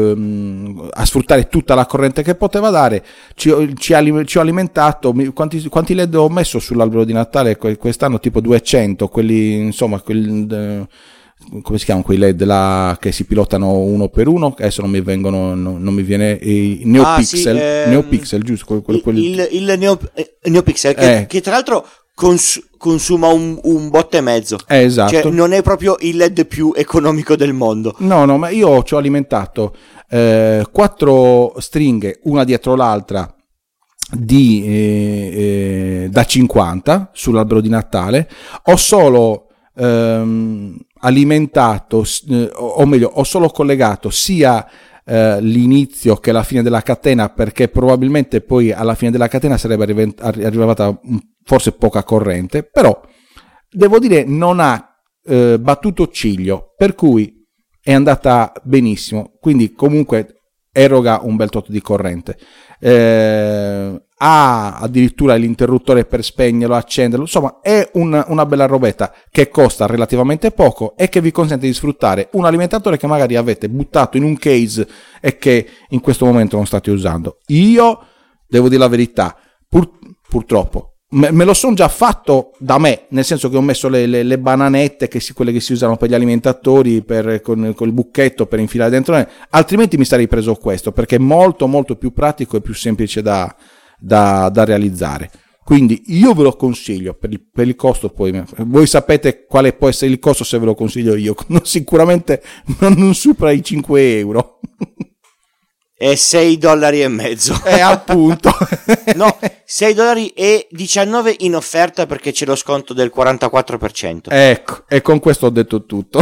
um, a sfruttare tutta la corrente che poteva dare, ci, ci, ci ho alimentato, quanti, quanti led ho messo sull'albero di Natale quest'anno? Tipo duecento, quelli insomma quelli, come si chiamano quei led là che si pilotano uno per uno, adesso non mi vengono, no, non mi viene i NeoPixel, ah, sì, ehm, NeoPixel giusto? Quelli, quelli... il, il Neo, NeoPixel che, eh. che tra l'altro cons- consuma un, un botto e mezzo. Eh, esatto. Cioè, non è proprio il L E D più economico del mondo. No, no, ma io ci ho alimentato eh, quattro stringhe, una dietro l'altra, di eh, eh, da cinquanta sull'albero di Natale. Ho solo ehm, alimentato, eh, o meglio, ho solo collegato sia eh, l'inizio che la fine della catena, perché probabilmente poi alla fine della catena sarebbe arrivent- arrivata forse poca corrente, però devo dire non ha eh, battuto ciglio, per cui è andata benissimo, quindi comunque eroga un bel tot di corrente. Eh, ha addirittura l'interruttore per spegnerlo, accenderlo, insomma è un, una bella robetta che costa relativamente poco e che vi consente di sfruttare un alimentatore che magari avete buttato in un case e che in questo momento non state usando. Io devo dire la verità, pur, purtroppo me, me lo sono già fatto da me, nel senso che ho messo le, le, le bananette, che si, quelle che si usano per gli alimentatori, per, con, con il bucchetto per infilare dentro, altrimenti mi sarei preso questo perché è molto molto più pratico e più semplice da Da, da realizzare. Quindi io ve lo consiglio per il, per il costo. Poi voi sapete quale può essere il costo se ve lo consiglio io. Sicuramente non supera i cinque euro. E sei dollari e mezzo. Eh, appunto. No, sei dollari e diciannove in offerta perché c'è lo sconto del quarantaquattro per cento. Ecco, e con questo ho detto tutto.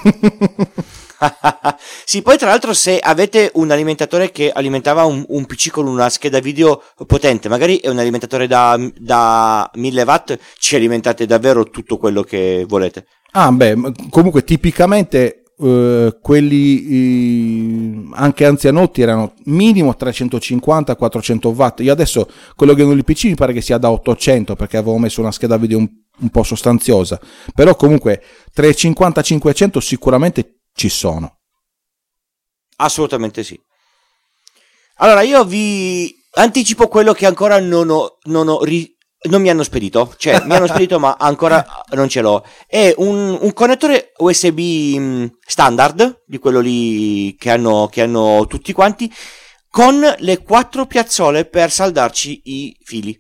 Sì, poi tra l'altro se avete un alimentatore che alimentava un, un P C con una scheda video potente, magari è un alimentatore da, da mille watt, ci alimentate davvero tutto quello che volete. Ah beh, comunque tipicamente eh, quelli eh, anche anzianotti erano minimo trecentocinquanta quattrocento watt. Io adesso quello che ho nel P C mi pare che sia da ottocento, perché avevo messo una scheda video un, un po' sostanziosa, però comunque trecentocinquanta cinquecento sicuramente ci sono. Assolutamente sì. Allora io vi anticipo quello che ancora non ho, non ho ri- non mi hanno spedito, cioè mi hanno spedito ma ancora non ce l'ho. È un, un connettore U S B standard, di quello lì che hanno, che hanno tutti quanti, con le quattro piazzole per saldarci i fili.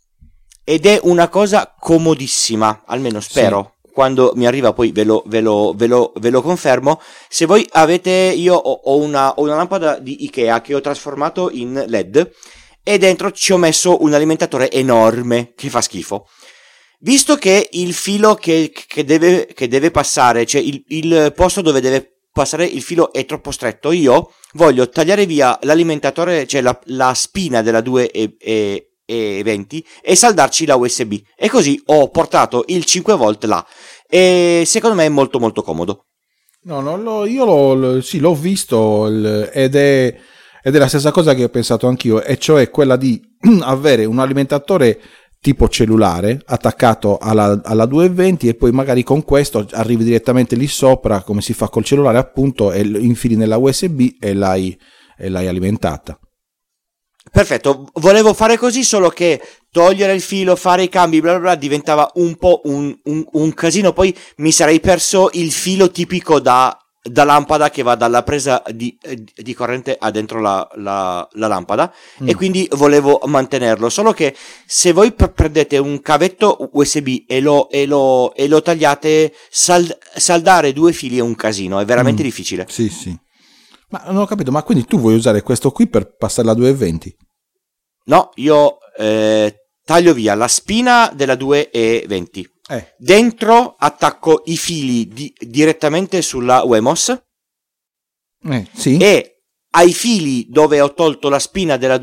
Ed è una cosa comodissima, almeno spero. Sì. Quando mi arriva poi ve lo, ve lo, ve lo, ve lo confermo. Se voi avete, io ho, ho, una, ho una lampada di Ikea che ho trasformato in L E D e dentro ci ho messo un alimentatore enorme che fa schifo. Visto che il filo che, che, deve, che deve passare, cioè il, il posto dove deve passare il filo è troppo stretto, io voglio tagliare via l'alimentatore, cioè la, la spina della due e, e e venti e saldarci la U S B, e così ho portato il cinque volt là e secondo me è molto molto comodo. No, no, lo, io lo, lo, sì, l'ho visto il, ed, è, ed è la stessa cosa che ho pensato anch'io, e cioè quella di avere un alimentatore tipo cellulare attaccato alla, alla duecentoventi e poi magari con questo arrivi direttamente lì sopra come si fa col cellulare, appunto, e infili nella U S B e l'hai, e l'hai alimentata. Perfetto, volevo fare così, solo che togliere il filo, fare i cambi, bla bla bla, diventava un po' un, un, un casino, poi mi sarei perso il filo tipico da, da lampada che va dalla presa di, di corrente a dentro la, la, la lampada, mm. e quindi volevo mantenerlo, solo che se voi prendete un cavetto U S B e lo, e lo, e lo tagliate, sal, saldare due fili è un casino, è veramente mm. difficile. Sì, sì. Ma non ho capito, ma quindi tu vuoi usare questo qui per passare la duecentoventi? No, io eh, taglio via la spina della duecentoventi. Eh. Dentro attacco i fili di, direttamente sulla Wemos. Eh, sì. E ai fili dove ho tolto la spina della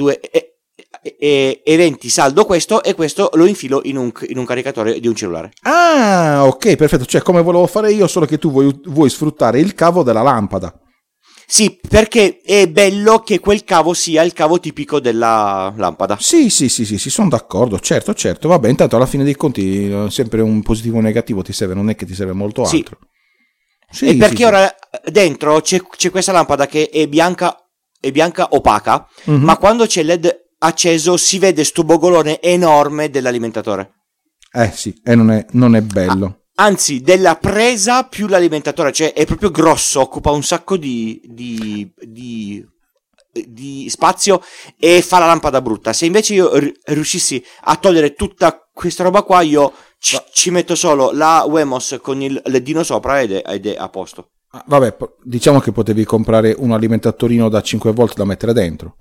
duecentoventi saldo questo, e questo lo infilo in un, in un caricatore di un cellulare. Ah, ok, perfetto. Cioè, come volevo fare io, solo che tu vuoi, vuoi sfruttare il cavo della lampada. Sì, perché è bello che quel cavo sia il cavo tipico della lampada. Sì, sì, sì, sì, sì, sono d'accordo, certo, certo. Vabbè, intanto alla fine dei conti sempre un positivo o un negativo ti serve, non è che ti serve molto altro. Sì. Sì, e perché sì, ora sì. Dentro c'è, c'è questa lampada che è bianca, è bianca opaca, mm-hmm. ma quando c'è l'L E D acceso si vede sto bogolone enorme dell'alimentatore. Eh sì, e non è, non è bello. Ah. Anzi, della presa più l'alimentatore, cioè è proprio grosso, occupa un sacco di, di, di, di spazio e fa la lampada brutta. Se invece io riuscissi a togliere tutta questa roba qua io ci, ci metto solo la Wemos con il ledino sopra ed è, ed è a posto. Ah, vabbè, diciamo che potevi comprare un alimentatorino da cinque volt da mettere dentro.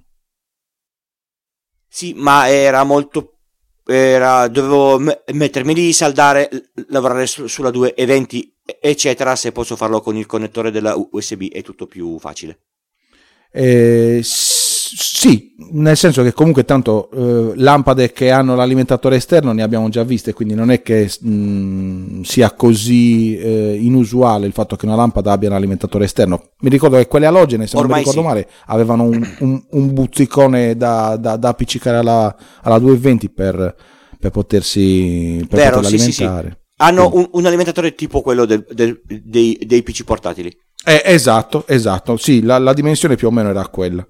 Sì, ma era molto era dovevo m- mettermi lì, saldare, lavorare su- sulla due e venti eccetera. Se posso farlo con il connettore della U S B è tutto più facile. Eh, sì, nel senso che comunque tanto eh, lampade che hanno l'alimentatore esterno ne abbiamo già viste, quindi non è che mh, sia così eh, inusuale il fatto che una lampada abbia un alimentatore esterno. Mi ricordo che quelle alogene, se Ormai non mi ricordo sì. male, avevano un, un, un buzzicone da, da, da appiccicare alla, alla duecentoventi per, per potersi per Vero, poterla sì, sì, alimentare. sì. Hanno un, un alimentatore tipo quello del, del, dei, dei P C portatili. Eh, esatto, esatto, sì, la, la dimensione più o meno era quella.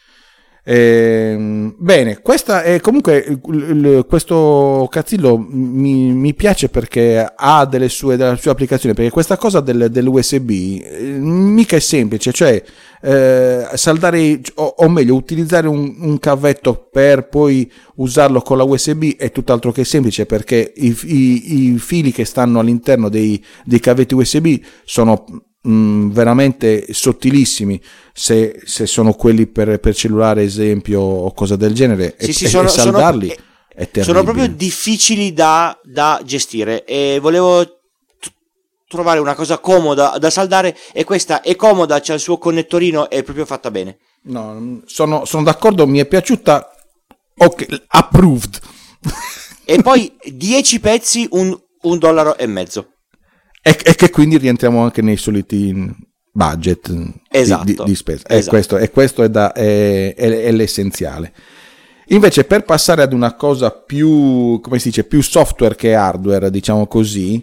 Eh, bene, questa è comunque il, il, questo cazzillo mi, mi piace perché ha delle sue, delle sue applicazioni, perché questa cosa del, dell'U S B eh, mica è semplice, cioè eh, saldare o, o meglio utilizzare un, un cavetto per poi usarlo con la U S B è tutt'altro che semplice, perché i, i, i fili che stanno all'interno dei, dei cavetti U S B sono mh, veramente sottilissimi, se, se sono quelli per, per cellulare esempio o cosa del genere, Sì, e, sì, e, sono, e saldarli sono, è terribile. sono proprio difficili da, da gestire e volevo t- trovare una cosa comoda da saldare, e questa è comoda, c'ha il suo connettorino, è proprio fatta bene. No, sono, sono d'accordo, mi è piaciuta, ok, approved. E poi dieci pezzi, un, un dollaro e mezzo. E, e che quindi rientriamo anche nei soliti budget Esatto, di, di, di spesa. esatto. E questo, e questo è, da, è, è, è l'essenziale. Invece, per passare ad una cosa più, come si dice, più software che hardware, diciamo così,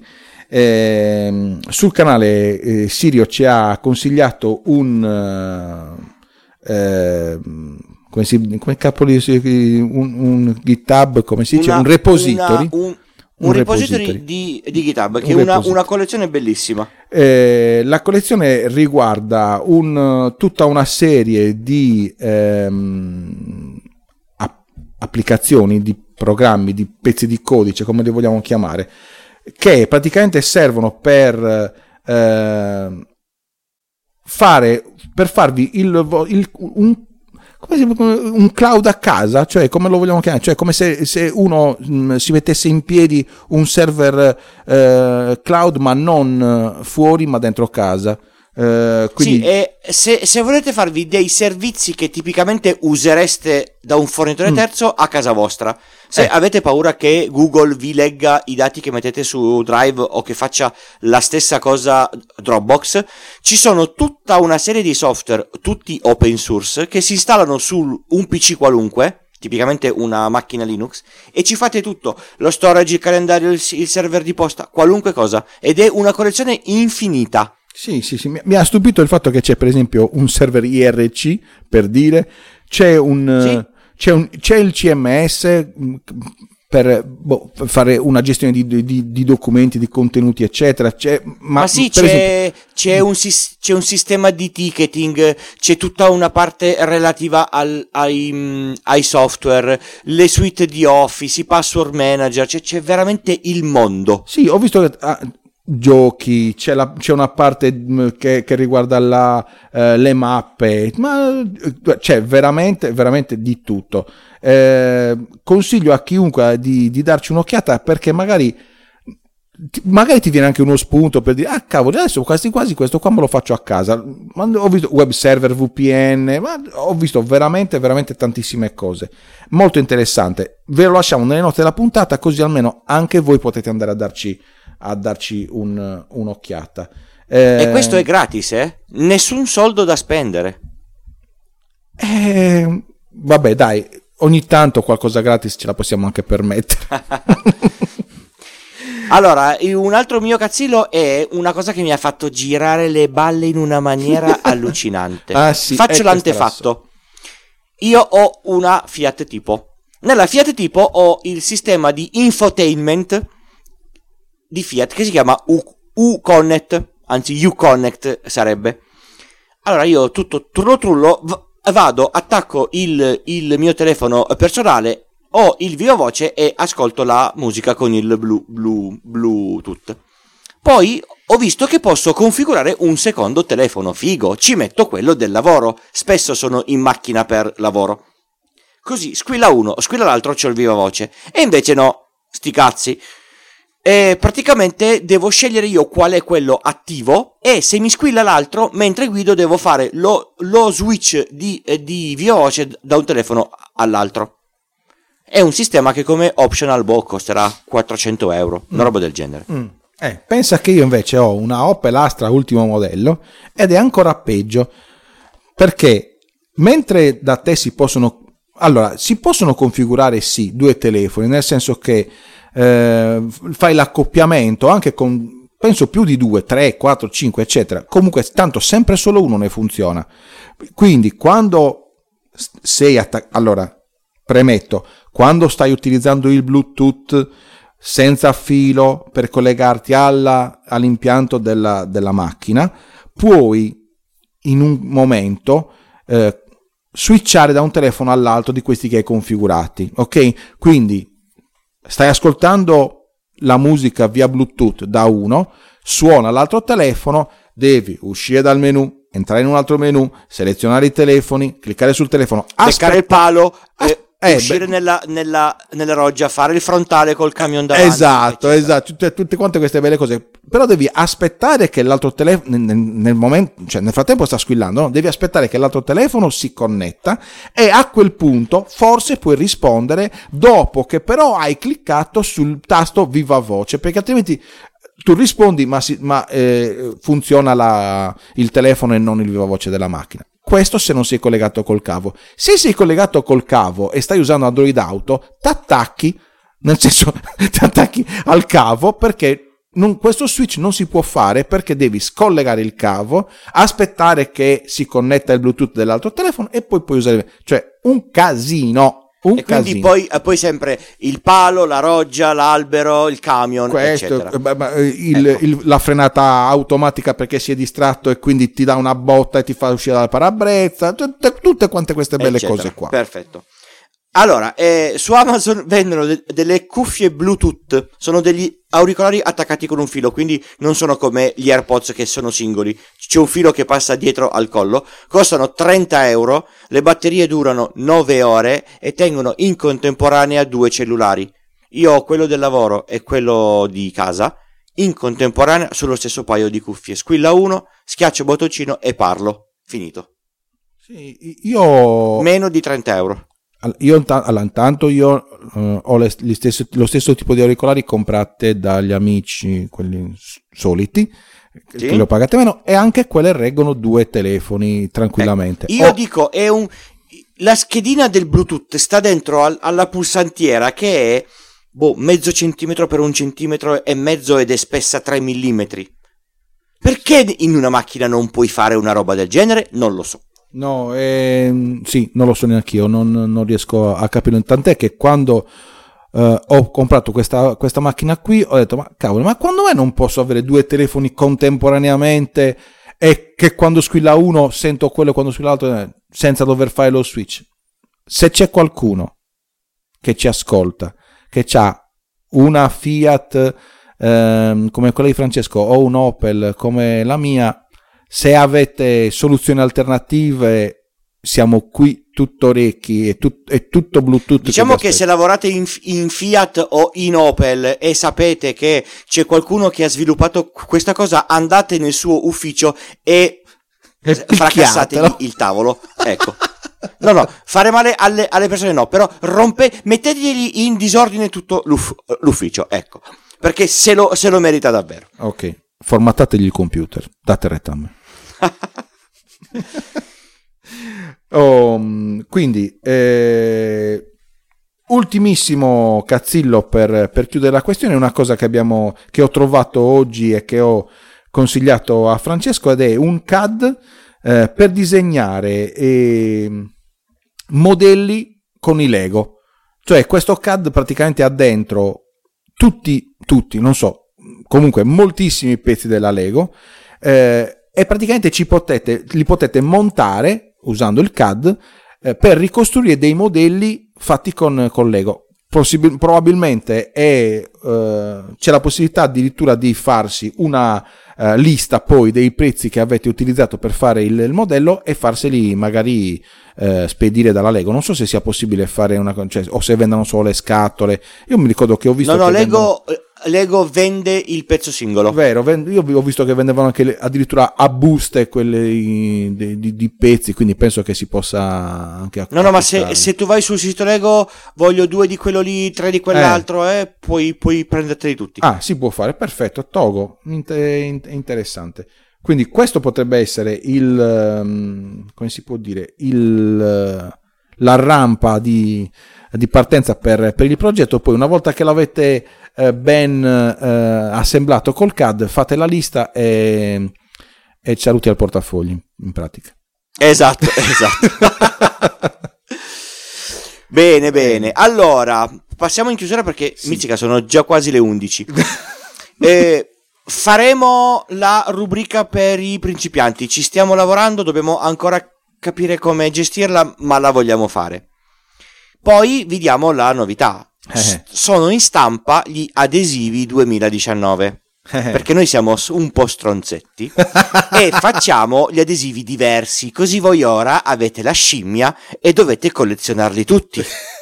eh, sul canale eh, Sirio ci ha consigliato un eh, come si come capo di un, un GitHub, come si dice, Una, un repository. Una, un, un, Un repository, repository. Di, di GitHub, che è Un una, repository. una collezione bellissima. Eh, la collezione riguarda un, tutta una serie di ehm, app- applicazioni, di programmi, di pezzi di codice, come li vogliamo chiamare, che praticamente servono per eh, fare per farvi il, il un come si, un cloud a casa, cioè come lo vogliamo chiamare, cioè come se, se uno mh, si mettesse in piedi un server eh, cloud, ma non fuori ma dentro casa. Eh, quindi... Sì, e se, se volete farvi dei servizi che tipicamente usereste da un fornitore Mm. terzo a casa vostra, se Eh. avete paura che Google vi legga i dati che mettete su Drive o che faccia la stessa cosa Dropbox, ci sono tutta una serie di software, tutti open source, che si installano su un P C qualunque, tipicamente una macchina Linux, e ci fate tutto, lo storage, il calendario, il, il server di posta, qualunque cosa, ed è una collezione infinita. Sì, sì, sì, mi, mi ha stupito il fatto che c'è per esempio un server I R C, per dire, c'è un, Sì. eh, c'è, un c'è il C M S mh, per, boh, per fare una gestione di, di, di documenti, di contenuti, eccetera. C'è, ma, Ma sì, per c'è, esempio, c'è, un, sis- c'è un sistema di ticketing, c'è tutta una parte relativa al, ai, mh, ai software, le suite di Office, i password manager, c'è, c'è veramente il mondo. sì, ho visto che ah, giochi, c'è, la, c'è una parte mh, che, che riguarda la, eh, le mappe, ma eh, c'è veramente, veramente di tutto. Eh, consiglio a chiunque di, di darci un'occhiata, perché magari, ti- magari ti viene anche uno spunto per dire, ah cavolo, adesso quasi quasi questo qua me lo faccio a casa. Ma ho visto web server, V P N, ma ho visto veramente, veramente tantissime cose. Molto interessante. Ve lo lasciamo nelle note della puntata, così almeno anche voi potete andare a darci a darci un, un'occhiata. Eh, E questo è gratis, eh? Nessun soldo da spendere. eh, vabbè, dai, ogni tanto qualcosa gratis ce la possiamo anche permettere. Allora, un altro mio cazzillo è una cosa che mi ha fatto girare le balle in una maniera allucinante. Ah, sì, Faccio eh, l'antefatto. Io ho una Fiat Tipo. Nella Fiat Tipo ho il sistema di infotainment di Fiat che si chiama U- U-Connect, anzi U-Connect sarebbe. Allora io tutto trullo trullo v- vado, attacco il, il mio telefono personale, ho il viva voce e ascolto la musica con il blu, blu, Bluetooth. Poi ho visto che posso configurare un secondo telefono, figo, ci metto quello del lavoro, spesso sono in macchina per lavoro. Così squilla uno, squilla l'altro, c'ho il viva voce. E invece no, sti cazzi. E praticamente devo scegliere io qual è quello attivo, e se mi squilla l'altro, mentre guido devo fare lo, lo switch di, eh, di viva voce da un telefono all'altro. È un sistema che come optional boh costerà quattrocento euro, una mm. roba del genere. Mm. Eh, pensa che io invece ho una Opel Astra ultimo modello, ed è ancora peggio, perché mentre da te si possono allora si possono configurare sì due telefoni, nel senso che eh, fai l'accoppiamento anche con penso più di due, tre, quattro, cinque eccetera, comunque tanto sempre solo uno ne funziona. Quindi quando sei attac- allora premetto, quando stai utilizzando il Bluetooth senza filo per collegarti alla, all'impianto della, della macchina, puoi in un momento eh, switchare da un telefono all'altro di questi che hai configurati, ok? Quindi stai ascoltando la musica via Bluetooth da uno, suona l'altro telefono, devi uscire dal menu, entrare in un altro menu, selezionare i telefoni, cliccare sul telefono, leccare il palo, as- Eh, uscire nella, nella, nella roggia, fare il frontale col camion davanti. Esatto, eccetera. esatto, tutte, tutte quante queste belle cose. Però devi aspettare che l'altro telefono, nel, nel momento, cioè nel frattempo sta squillando, no? Devi aspettare che l'altro telefono si connetta, e a quel punto forse puoi rispondere dopo che però hai cliccato sul tasto viva voce, perché altrimenti tu rispondi ma, si, ma eh, funziona la, il telefono e non il viva voce della macchina. Questo se non sei collegato col cavo. Se sei collegato col cavo e stai usando Android Auto, t'attacchi, nel senso t'attacchi al cavo, perché non, questo switch non si può fare, perché devi scollegare il cavo, aspettare che si connetta il Bluetooth dell'altro telefono e poi puoi usare, cioè un casino. Un e quindi poi, poi sempre il palo, la roggia, l'albero, il camion, questo, eccetera. Il, ecco. il, la frenata automatica perché si è distratto e quindi ti dà una botta e ti fa uscire dalla parabrezza, tutte, tutte quante queste belle eccetera. Cose qua. Perfetto. Allora, eh, su Amazon vendono de- delle cuffie Bluetooth, sono degli auricolari attaccati con un filo, quindi non sono come gli AirPods che sono singoli, c'è un filo che passa dietro al collo, costano trenta euro, le batterie durano nove ore e tengono in contemporanea due cellulari. Io ho quello del lavoro e quello di casa, in contemporanea sullo stesso paio di cuffie, squilla uno, schiaccio bottoncino e parlo, finito. Sì, io... Meno di trenta euro. Io allora, intanto io uh, ho le, gli stessi, lo stesso tipo di auricolari comprate dagli amici, quelli soliti, sì? Che li ho pagate meno, e anche quelle reggono due telefoni tranquillamente. Eh, io oh. dico, è un la schedina del Bluetooth sta dentro al, alla pulsantiera che è boh, mezzo centimetro per un centimetro e mezzo ed è spessa tre millimetri. Perché in una macchina non puoi fare una roba del genere? Non lo so. No, ehm, sì, non lo so neanche io, non, non riesco a capirlo. Tant'è che quando eh, ho comprato questa, questa macchina qui ho detto, ma cavolo, ma quando mai non posso avere due telefoni contemporaneamente e che quando squilla uno sento quello e quando squilla l'altro eh, senza dover fare lo switch? Se c'è qualcuno che ci ascolta, che ha una Fiat ehm, come quella di Francesco o un Opel come la mia, se avete soluzioni alternative siamo qui tutto orecchi, è, tut- è tutto Bluetooth. Diciamo che, che se lavorate in, in Fiat o in Opel e sapete che c'è qualcuno che ha sviluppato questa cosa, andate nel suo ufficio e, e fracassate il tavolo. Ecco. No, no, fare male alle, alle persone no, però rompe, mettetegli in disordine tutto l'uff- l'ufficio, ecco, perché se lo, se lo merita davvero. Ok, formattategli il computer, date retta a me. Oh, quindi eh, ultimissimo cazzillo per, per chiudere la questione, una cosa che abbiamo che ho trovato oggi e che ho consigliato a Francesco, ed è un C A D eh, per disegnare eh, modelli con i Lego. Cioè questo C A D praticamente ha dentro tutti, tutti, non so, comunque moltissimi pezzi della Lego eh, e praticamente ci potete, li potete montare usando il C A D eh, per ricostruire dei modelli fatti con, con Lego. possib- probabilmente è, eh, c'è la possibilità addirittura di farsi una eh, lista poi dei prezzi che avete utilizzato per fare il, il modello e farseli magari eh, spedire dalla Lego. Non so se sia possibile fare una, cioè, o se vendano solo le scatole. Io mi ricordo che ho visto no no che Lego vendono... Lego vende il pezzo singolo. Vero, io ho visto che vendevano anche le, addirittura a buste quelle di, di, di pezzi, quindi penso che si possa anche acquistare. No, no, ma se, se tu vai sul sito Lego, voglio due di quello lì, tre di quell'altro, eh. Eh, puoi, puoi prenderteli tutti. Ah, si può fare, perfetto, Togo, inter- interessante. Quindi questo potrebbe essere il, um, come si può dire, il, la rampa di, di partenza per, per il progetto. Poi una volta che l'avete eh, ben eh, assemblato col C A D, fate la lista e, e saluti al portafogli, in pratica. Esatto, esatto. Bene, bene. Allora, passiamo in chiusura perché, sì. Mizzica, sono già quasi le undici. eh, faremo la rubrica per i principianti. Ci stiamo lavorando, dobbiamo ancora capire come gestirla, ma la vogliamo fare. Poi vi diamo la novità. Eh. Sono in stampa gli adesivi duemiladiciannove. Eh. Perché noi siamo un po' stronzetti e facciamo gli adesivi diversi, così voi ora avete la scimmia e dovete collezionarli tutti.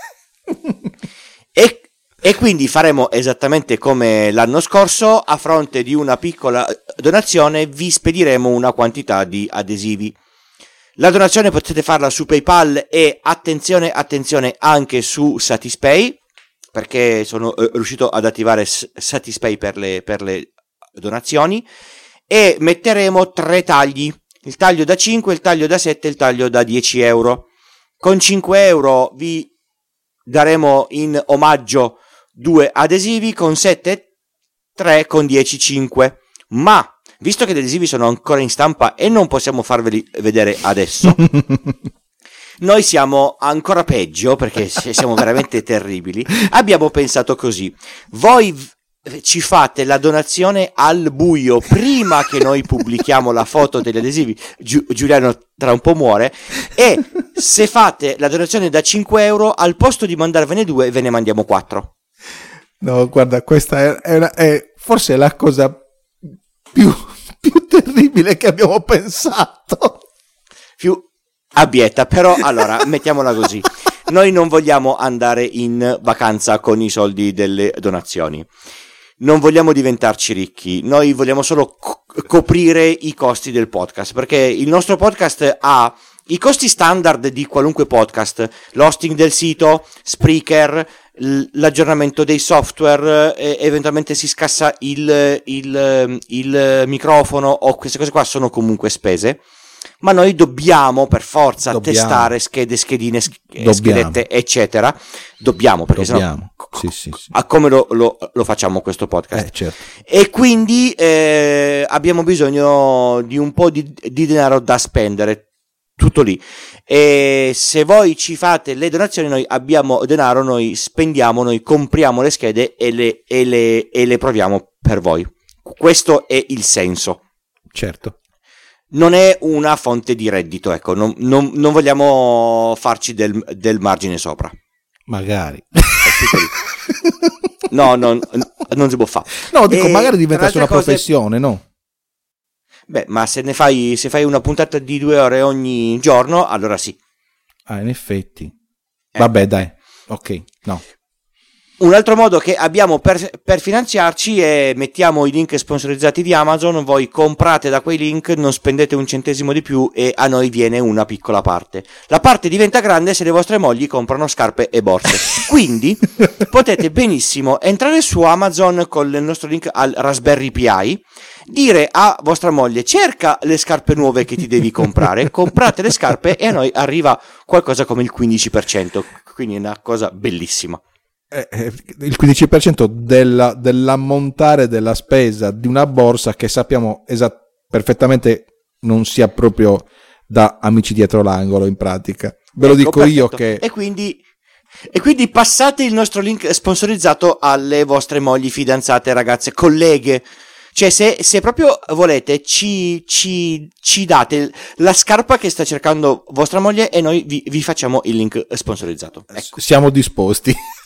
e, e quindi faremo esattamente come l'anno scorso: a fronte di una piccola donazione vi spediremo una quantità di adesivi. La donazione potete farla su PayPal e attenzione attenzione anche su Satispay, perché sono eh, riuscito ad attivare Satispay per le, per le donazioni, e metteremo tre tagli: il taglio da cinque, il taglio da sette e il taglio da dieci euro. Con cinque euro vi daremo in omaggio due adesivi, con sette tre, con dieci cinque. Ma visto che gli adesivi sono ancora in stampa e non possiamo farveli vedere adesso, noi siamo ancora peggio, perché siamo veramente terribili. Abbiamo pensato così: voi ci fate la donazione al buio prima che noi pubblichiamo la foto degli adesivi. Gi- Giuliano tra un po' muore. E se fate la donazione da cinque euro, al posto di mandarvene due ve ne mandiamo quattro. No, guarda, questa è, è, una, è forse la cosa più, più terribile che abbiamo pensato. Più abietta, però allora mettiamola così: noi non vogliamo andare in vacanza con i soldi delle donazioni, non vogliamo diventarci ricchi, noi vogliamo solo co- coprire i costi del podcast, perché il nostro podcast ha i costi standard di qualunque podcast: l'hosting del sito, Spreaker, l- l'aggiornamento dei software, eh, eventualmente si scassa il, il, il microfono, o queste cose qua sono comunque spese. Ma noi dobbiamo per forza dobbiamo. testare schede, schedine, sch- schedette, eccetera. Dobbiamo, perché dobbiamo. sennò sì, sì, sì. a come lo, lo, lo facciamo questo podcast? Eh, certo. E quindi eh, abbiamo bisogno di un po' di, di denaro da spendere. Tutto lì. E se voi ci fate le donazioni, noi abbiamo denaro, noi spendiamo, noi compriamo le schede e le, e le, e le proviamo per voi. Questo è il senso. Certo. Non è una fonte di reddito, ecco, non, non, non vogliamo farci del, del margine sopra. Magari. No, no, non si può fare. No, dico, e magari diventasse una cose... professione, no? Beh, ma se ne fai, se fai una puntata di due ore ogni giorno, allora sì. Ah, in effetti. Eh. Vabbè, dai. Ok, no. Un altro modo che abbiamo per, per finanziarci è: mettiamo i link sponsorizzati di Amazon, voi comprate da quei link, non spendete un centesimo di più e a noi viene una piccola parte. La parte diventa grande se le vostre mogli comprano scarpe e borse. Quindi potete benissimo entrare su Amazon con il nostro link al Raspberry Pi, dire a vostra moglie: cerca le scarpe nuove che ti devi comprare, comprate le scarpe e a noi arriva qualcosa come il quindici per cento. Quindi è una cosa bellissima. Il quindici per cento della, dell'ammontare della spesa di una borsa che sappiamo esat- perfettamente non sia proprio da amici dietro l'angolo, in pratica. Ve lo ecco, dico perfetto. Io che... E quindi, e quindi passate il nostro link sponsorizzato alle vostre mogli, fidanzate, ragazze, colleghe. Cioè se, se proprio volete ci, ci, ci date la scarpa che sta cercando vostra moglie e noi vi, vi facciamo il link sponsorizzato. Ecco. Siamo disposti.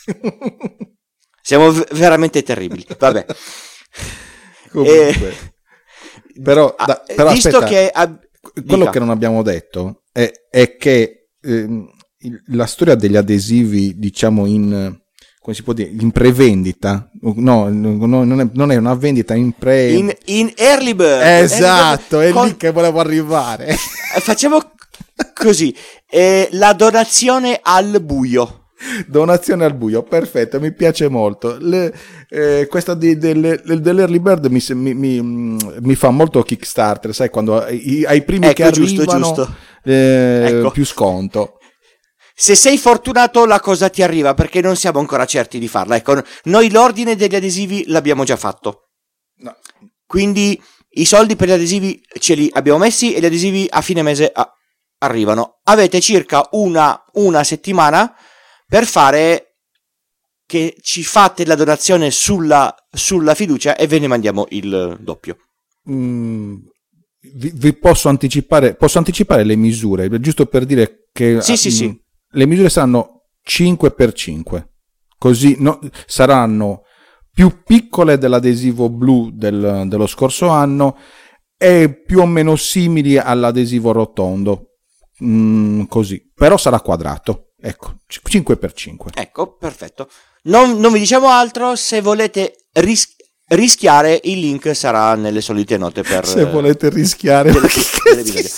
Siamo v- veramente terribili. Vabbè. Comunque. Eh, però, da, però visto aspetta, che ab- quello dica. che non abbiamo detto è, è che eh, la storia degli adesivi, diciamo in come si può dire, in prevendita, no, no non, è, non è una vendita in pre in, in early bird. Esatto, early bird, è con... lì che volevo arrivare. Facciamo così, eh, la donazione al buio. Donazione al buio, perfetto, mi piace molto. Le, eh, questa di, delle, dell'early bird mi, mi, mi, mi fa molto Kickstarter, sai, quando ai, ai primi ecco, che giusto, arrivano giusto. Eh, ecco. più sconto. Se sei fortunato la cosa ti arriva, perché non siamo ancora certi di farla. Ecco, noi l'ordine degli adesivi l'abbiamo già fatto. No. Quindi i soldi per gli adesivi ce li abbiamo messi e gli adesivi a fine mese a- arrivano. Avete circa una, una settimana per fare che ci fate la donazione sulla, sulla fiducia e ve ne mandiamo il doppio. Mm, vi, vi posso anticipare posso anticipare le misure, giusto per dire che Sì, sì, mh, sì. le misure saranno cinque per cinque, così no, saranno più piccole dell'adesivo blu del, dello scorso anno e più o meno simili all'adesivo rotondo, mm, così, però sarà quadrato. Ecco, cinque per cinque. Ecco, perfetto. Non, non vi diciamo altro, se volete ris- rischiare il link sarà nelle solite note per... Se volete rischiare... Delle, delle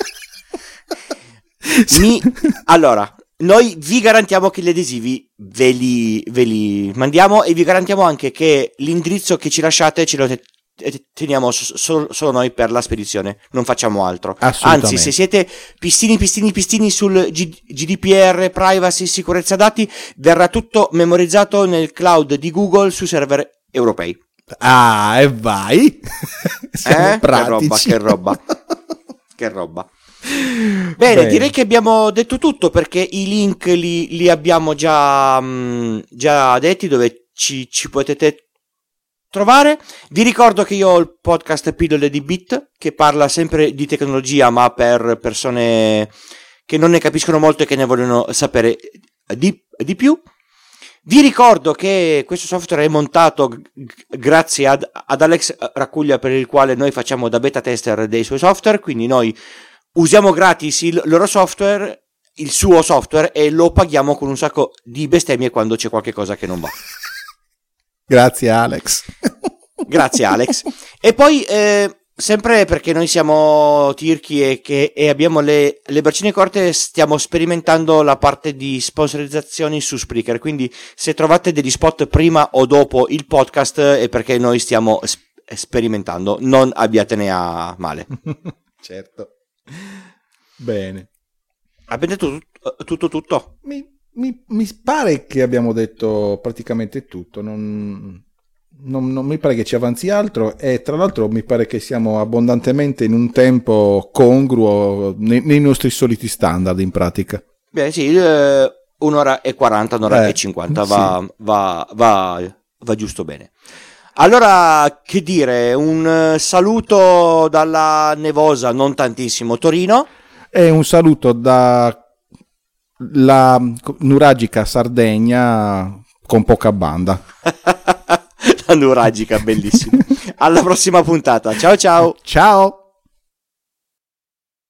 Mi, allora, noi vi garantiamo che gli adesivi ve li, ve li mandiamo e vi garantiamo anche che l'indirizzo che ci lasciate ce lo te- teniamo so- solo noi per la spedizione, non facciamo altro. Anzi, se siete pistini pistini pistini sul G- G D P R, privacy, sicurezza dati, verrà tutto memorizzato nel cloud di Google su server europei. Ah, e vai. Siamo eh? pratici. Che roba, che roba. Che roba. Bene, Bene, direi che abbiamo detto tutto, perché i link li, li abbiamo già, mh, già detti dove ci, ci potete trovare. Vi ricordo che io ho il podcast Pillole di Bit, che parla sempre di tecnologia ma per persone che non ne capiscono molto e che ne vogliono sapere di, di più. Vi ricordo che questo software è montato g- grazie ad, ad Alex Raccuglia, per il quale noi facciamo da beta tester dei suoi software, quindi noi usiamo gratis il loro software, il suo software, e lo paghiamo con un sacco di bestemmie quando c'è qualche cosa che non va. Grazie Alex. Grazie Alex. E poi eh, sempre perché noi siamo tirchi e, che, e abbiamo le, le braccine corte, stiamo sperimentando la parte di sponsorizzazioni su Spreaker, quindi se trovate degli spot prima o dopo il podcast è perché noi stiamo sp- sperimentando, non abbiatene a male. Certo. Bene. Avete detto tutto tutto? tutto? Mi, mi, mi pare che abbiamo detto praticamente tutto, non, non, non mi pare che ci avanzi altro, e tra l'altro mi pare che siamo abbondantemente in un tempo congruo nei, nei nostri soliti standard in pratica. Beh sì, eh, un'ora e quaranta, un'ora eh, e cinquanta va, sì. va, va, va giusto bene. Allora, che dire, un saluto dalla nevosa, non tantissimo, Torino. E un saluto da la nuragica Sardegna con poca banda. La nuragica, bellissima. Alla prossima puntata. Ciao ciao. Ciao.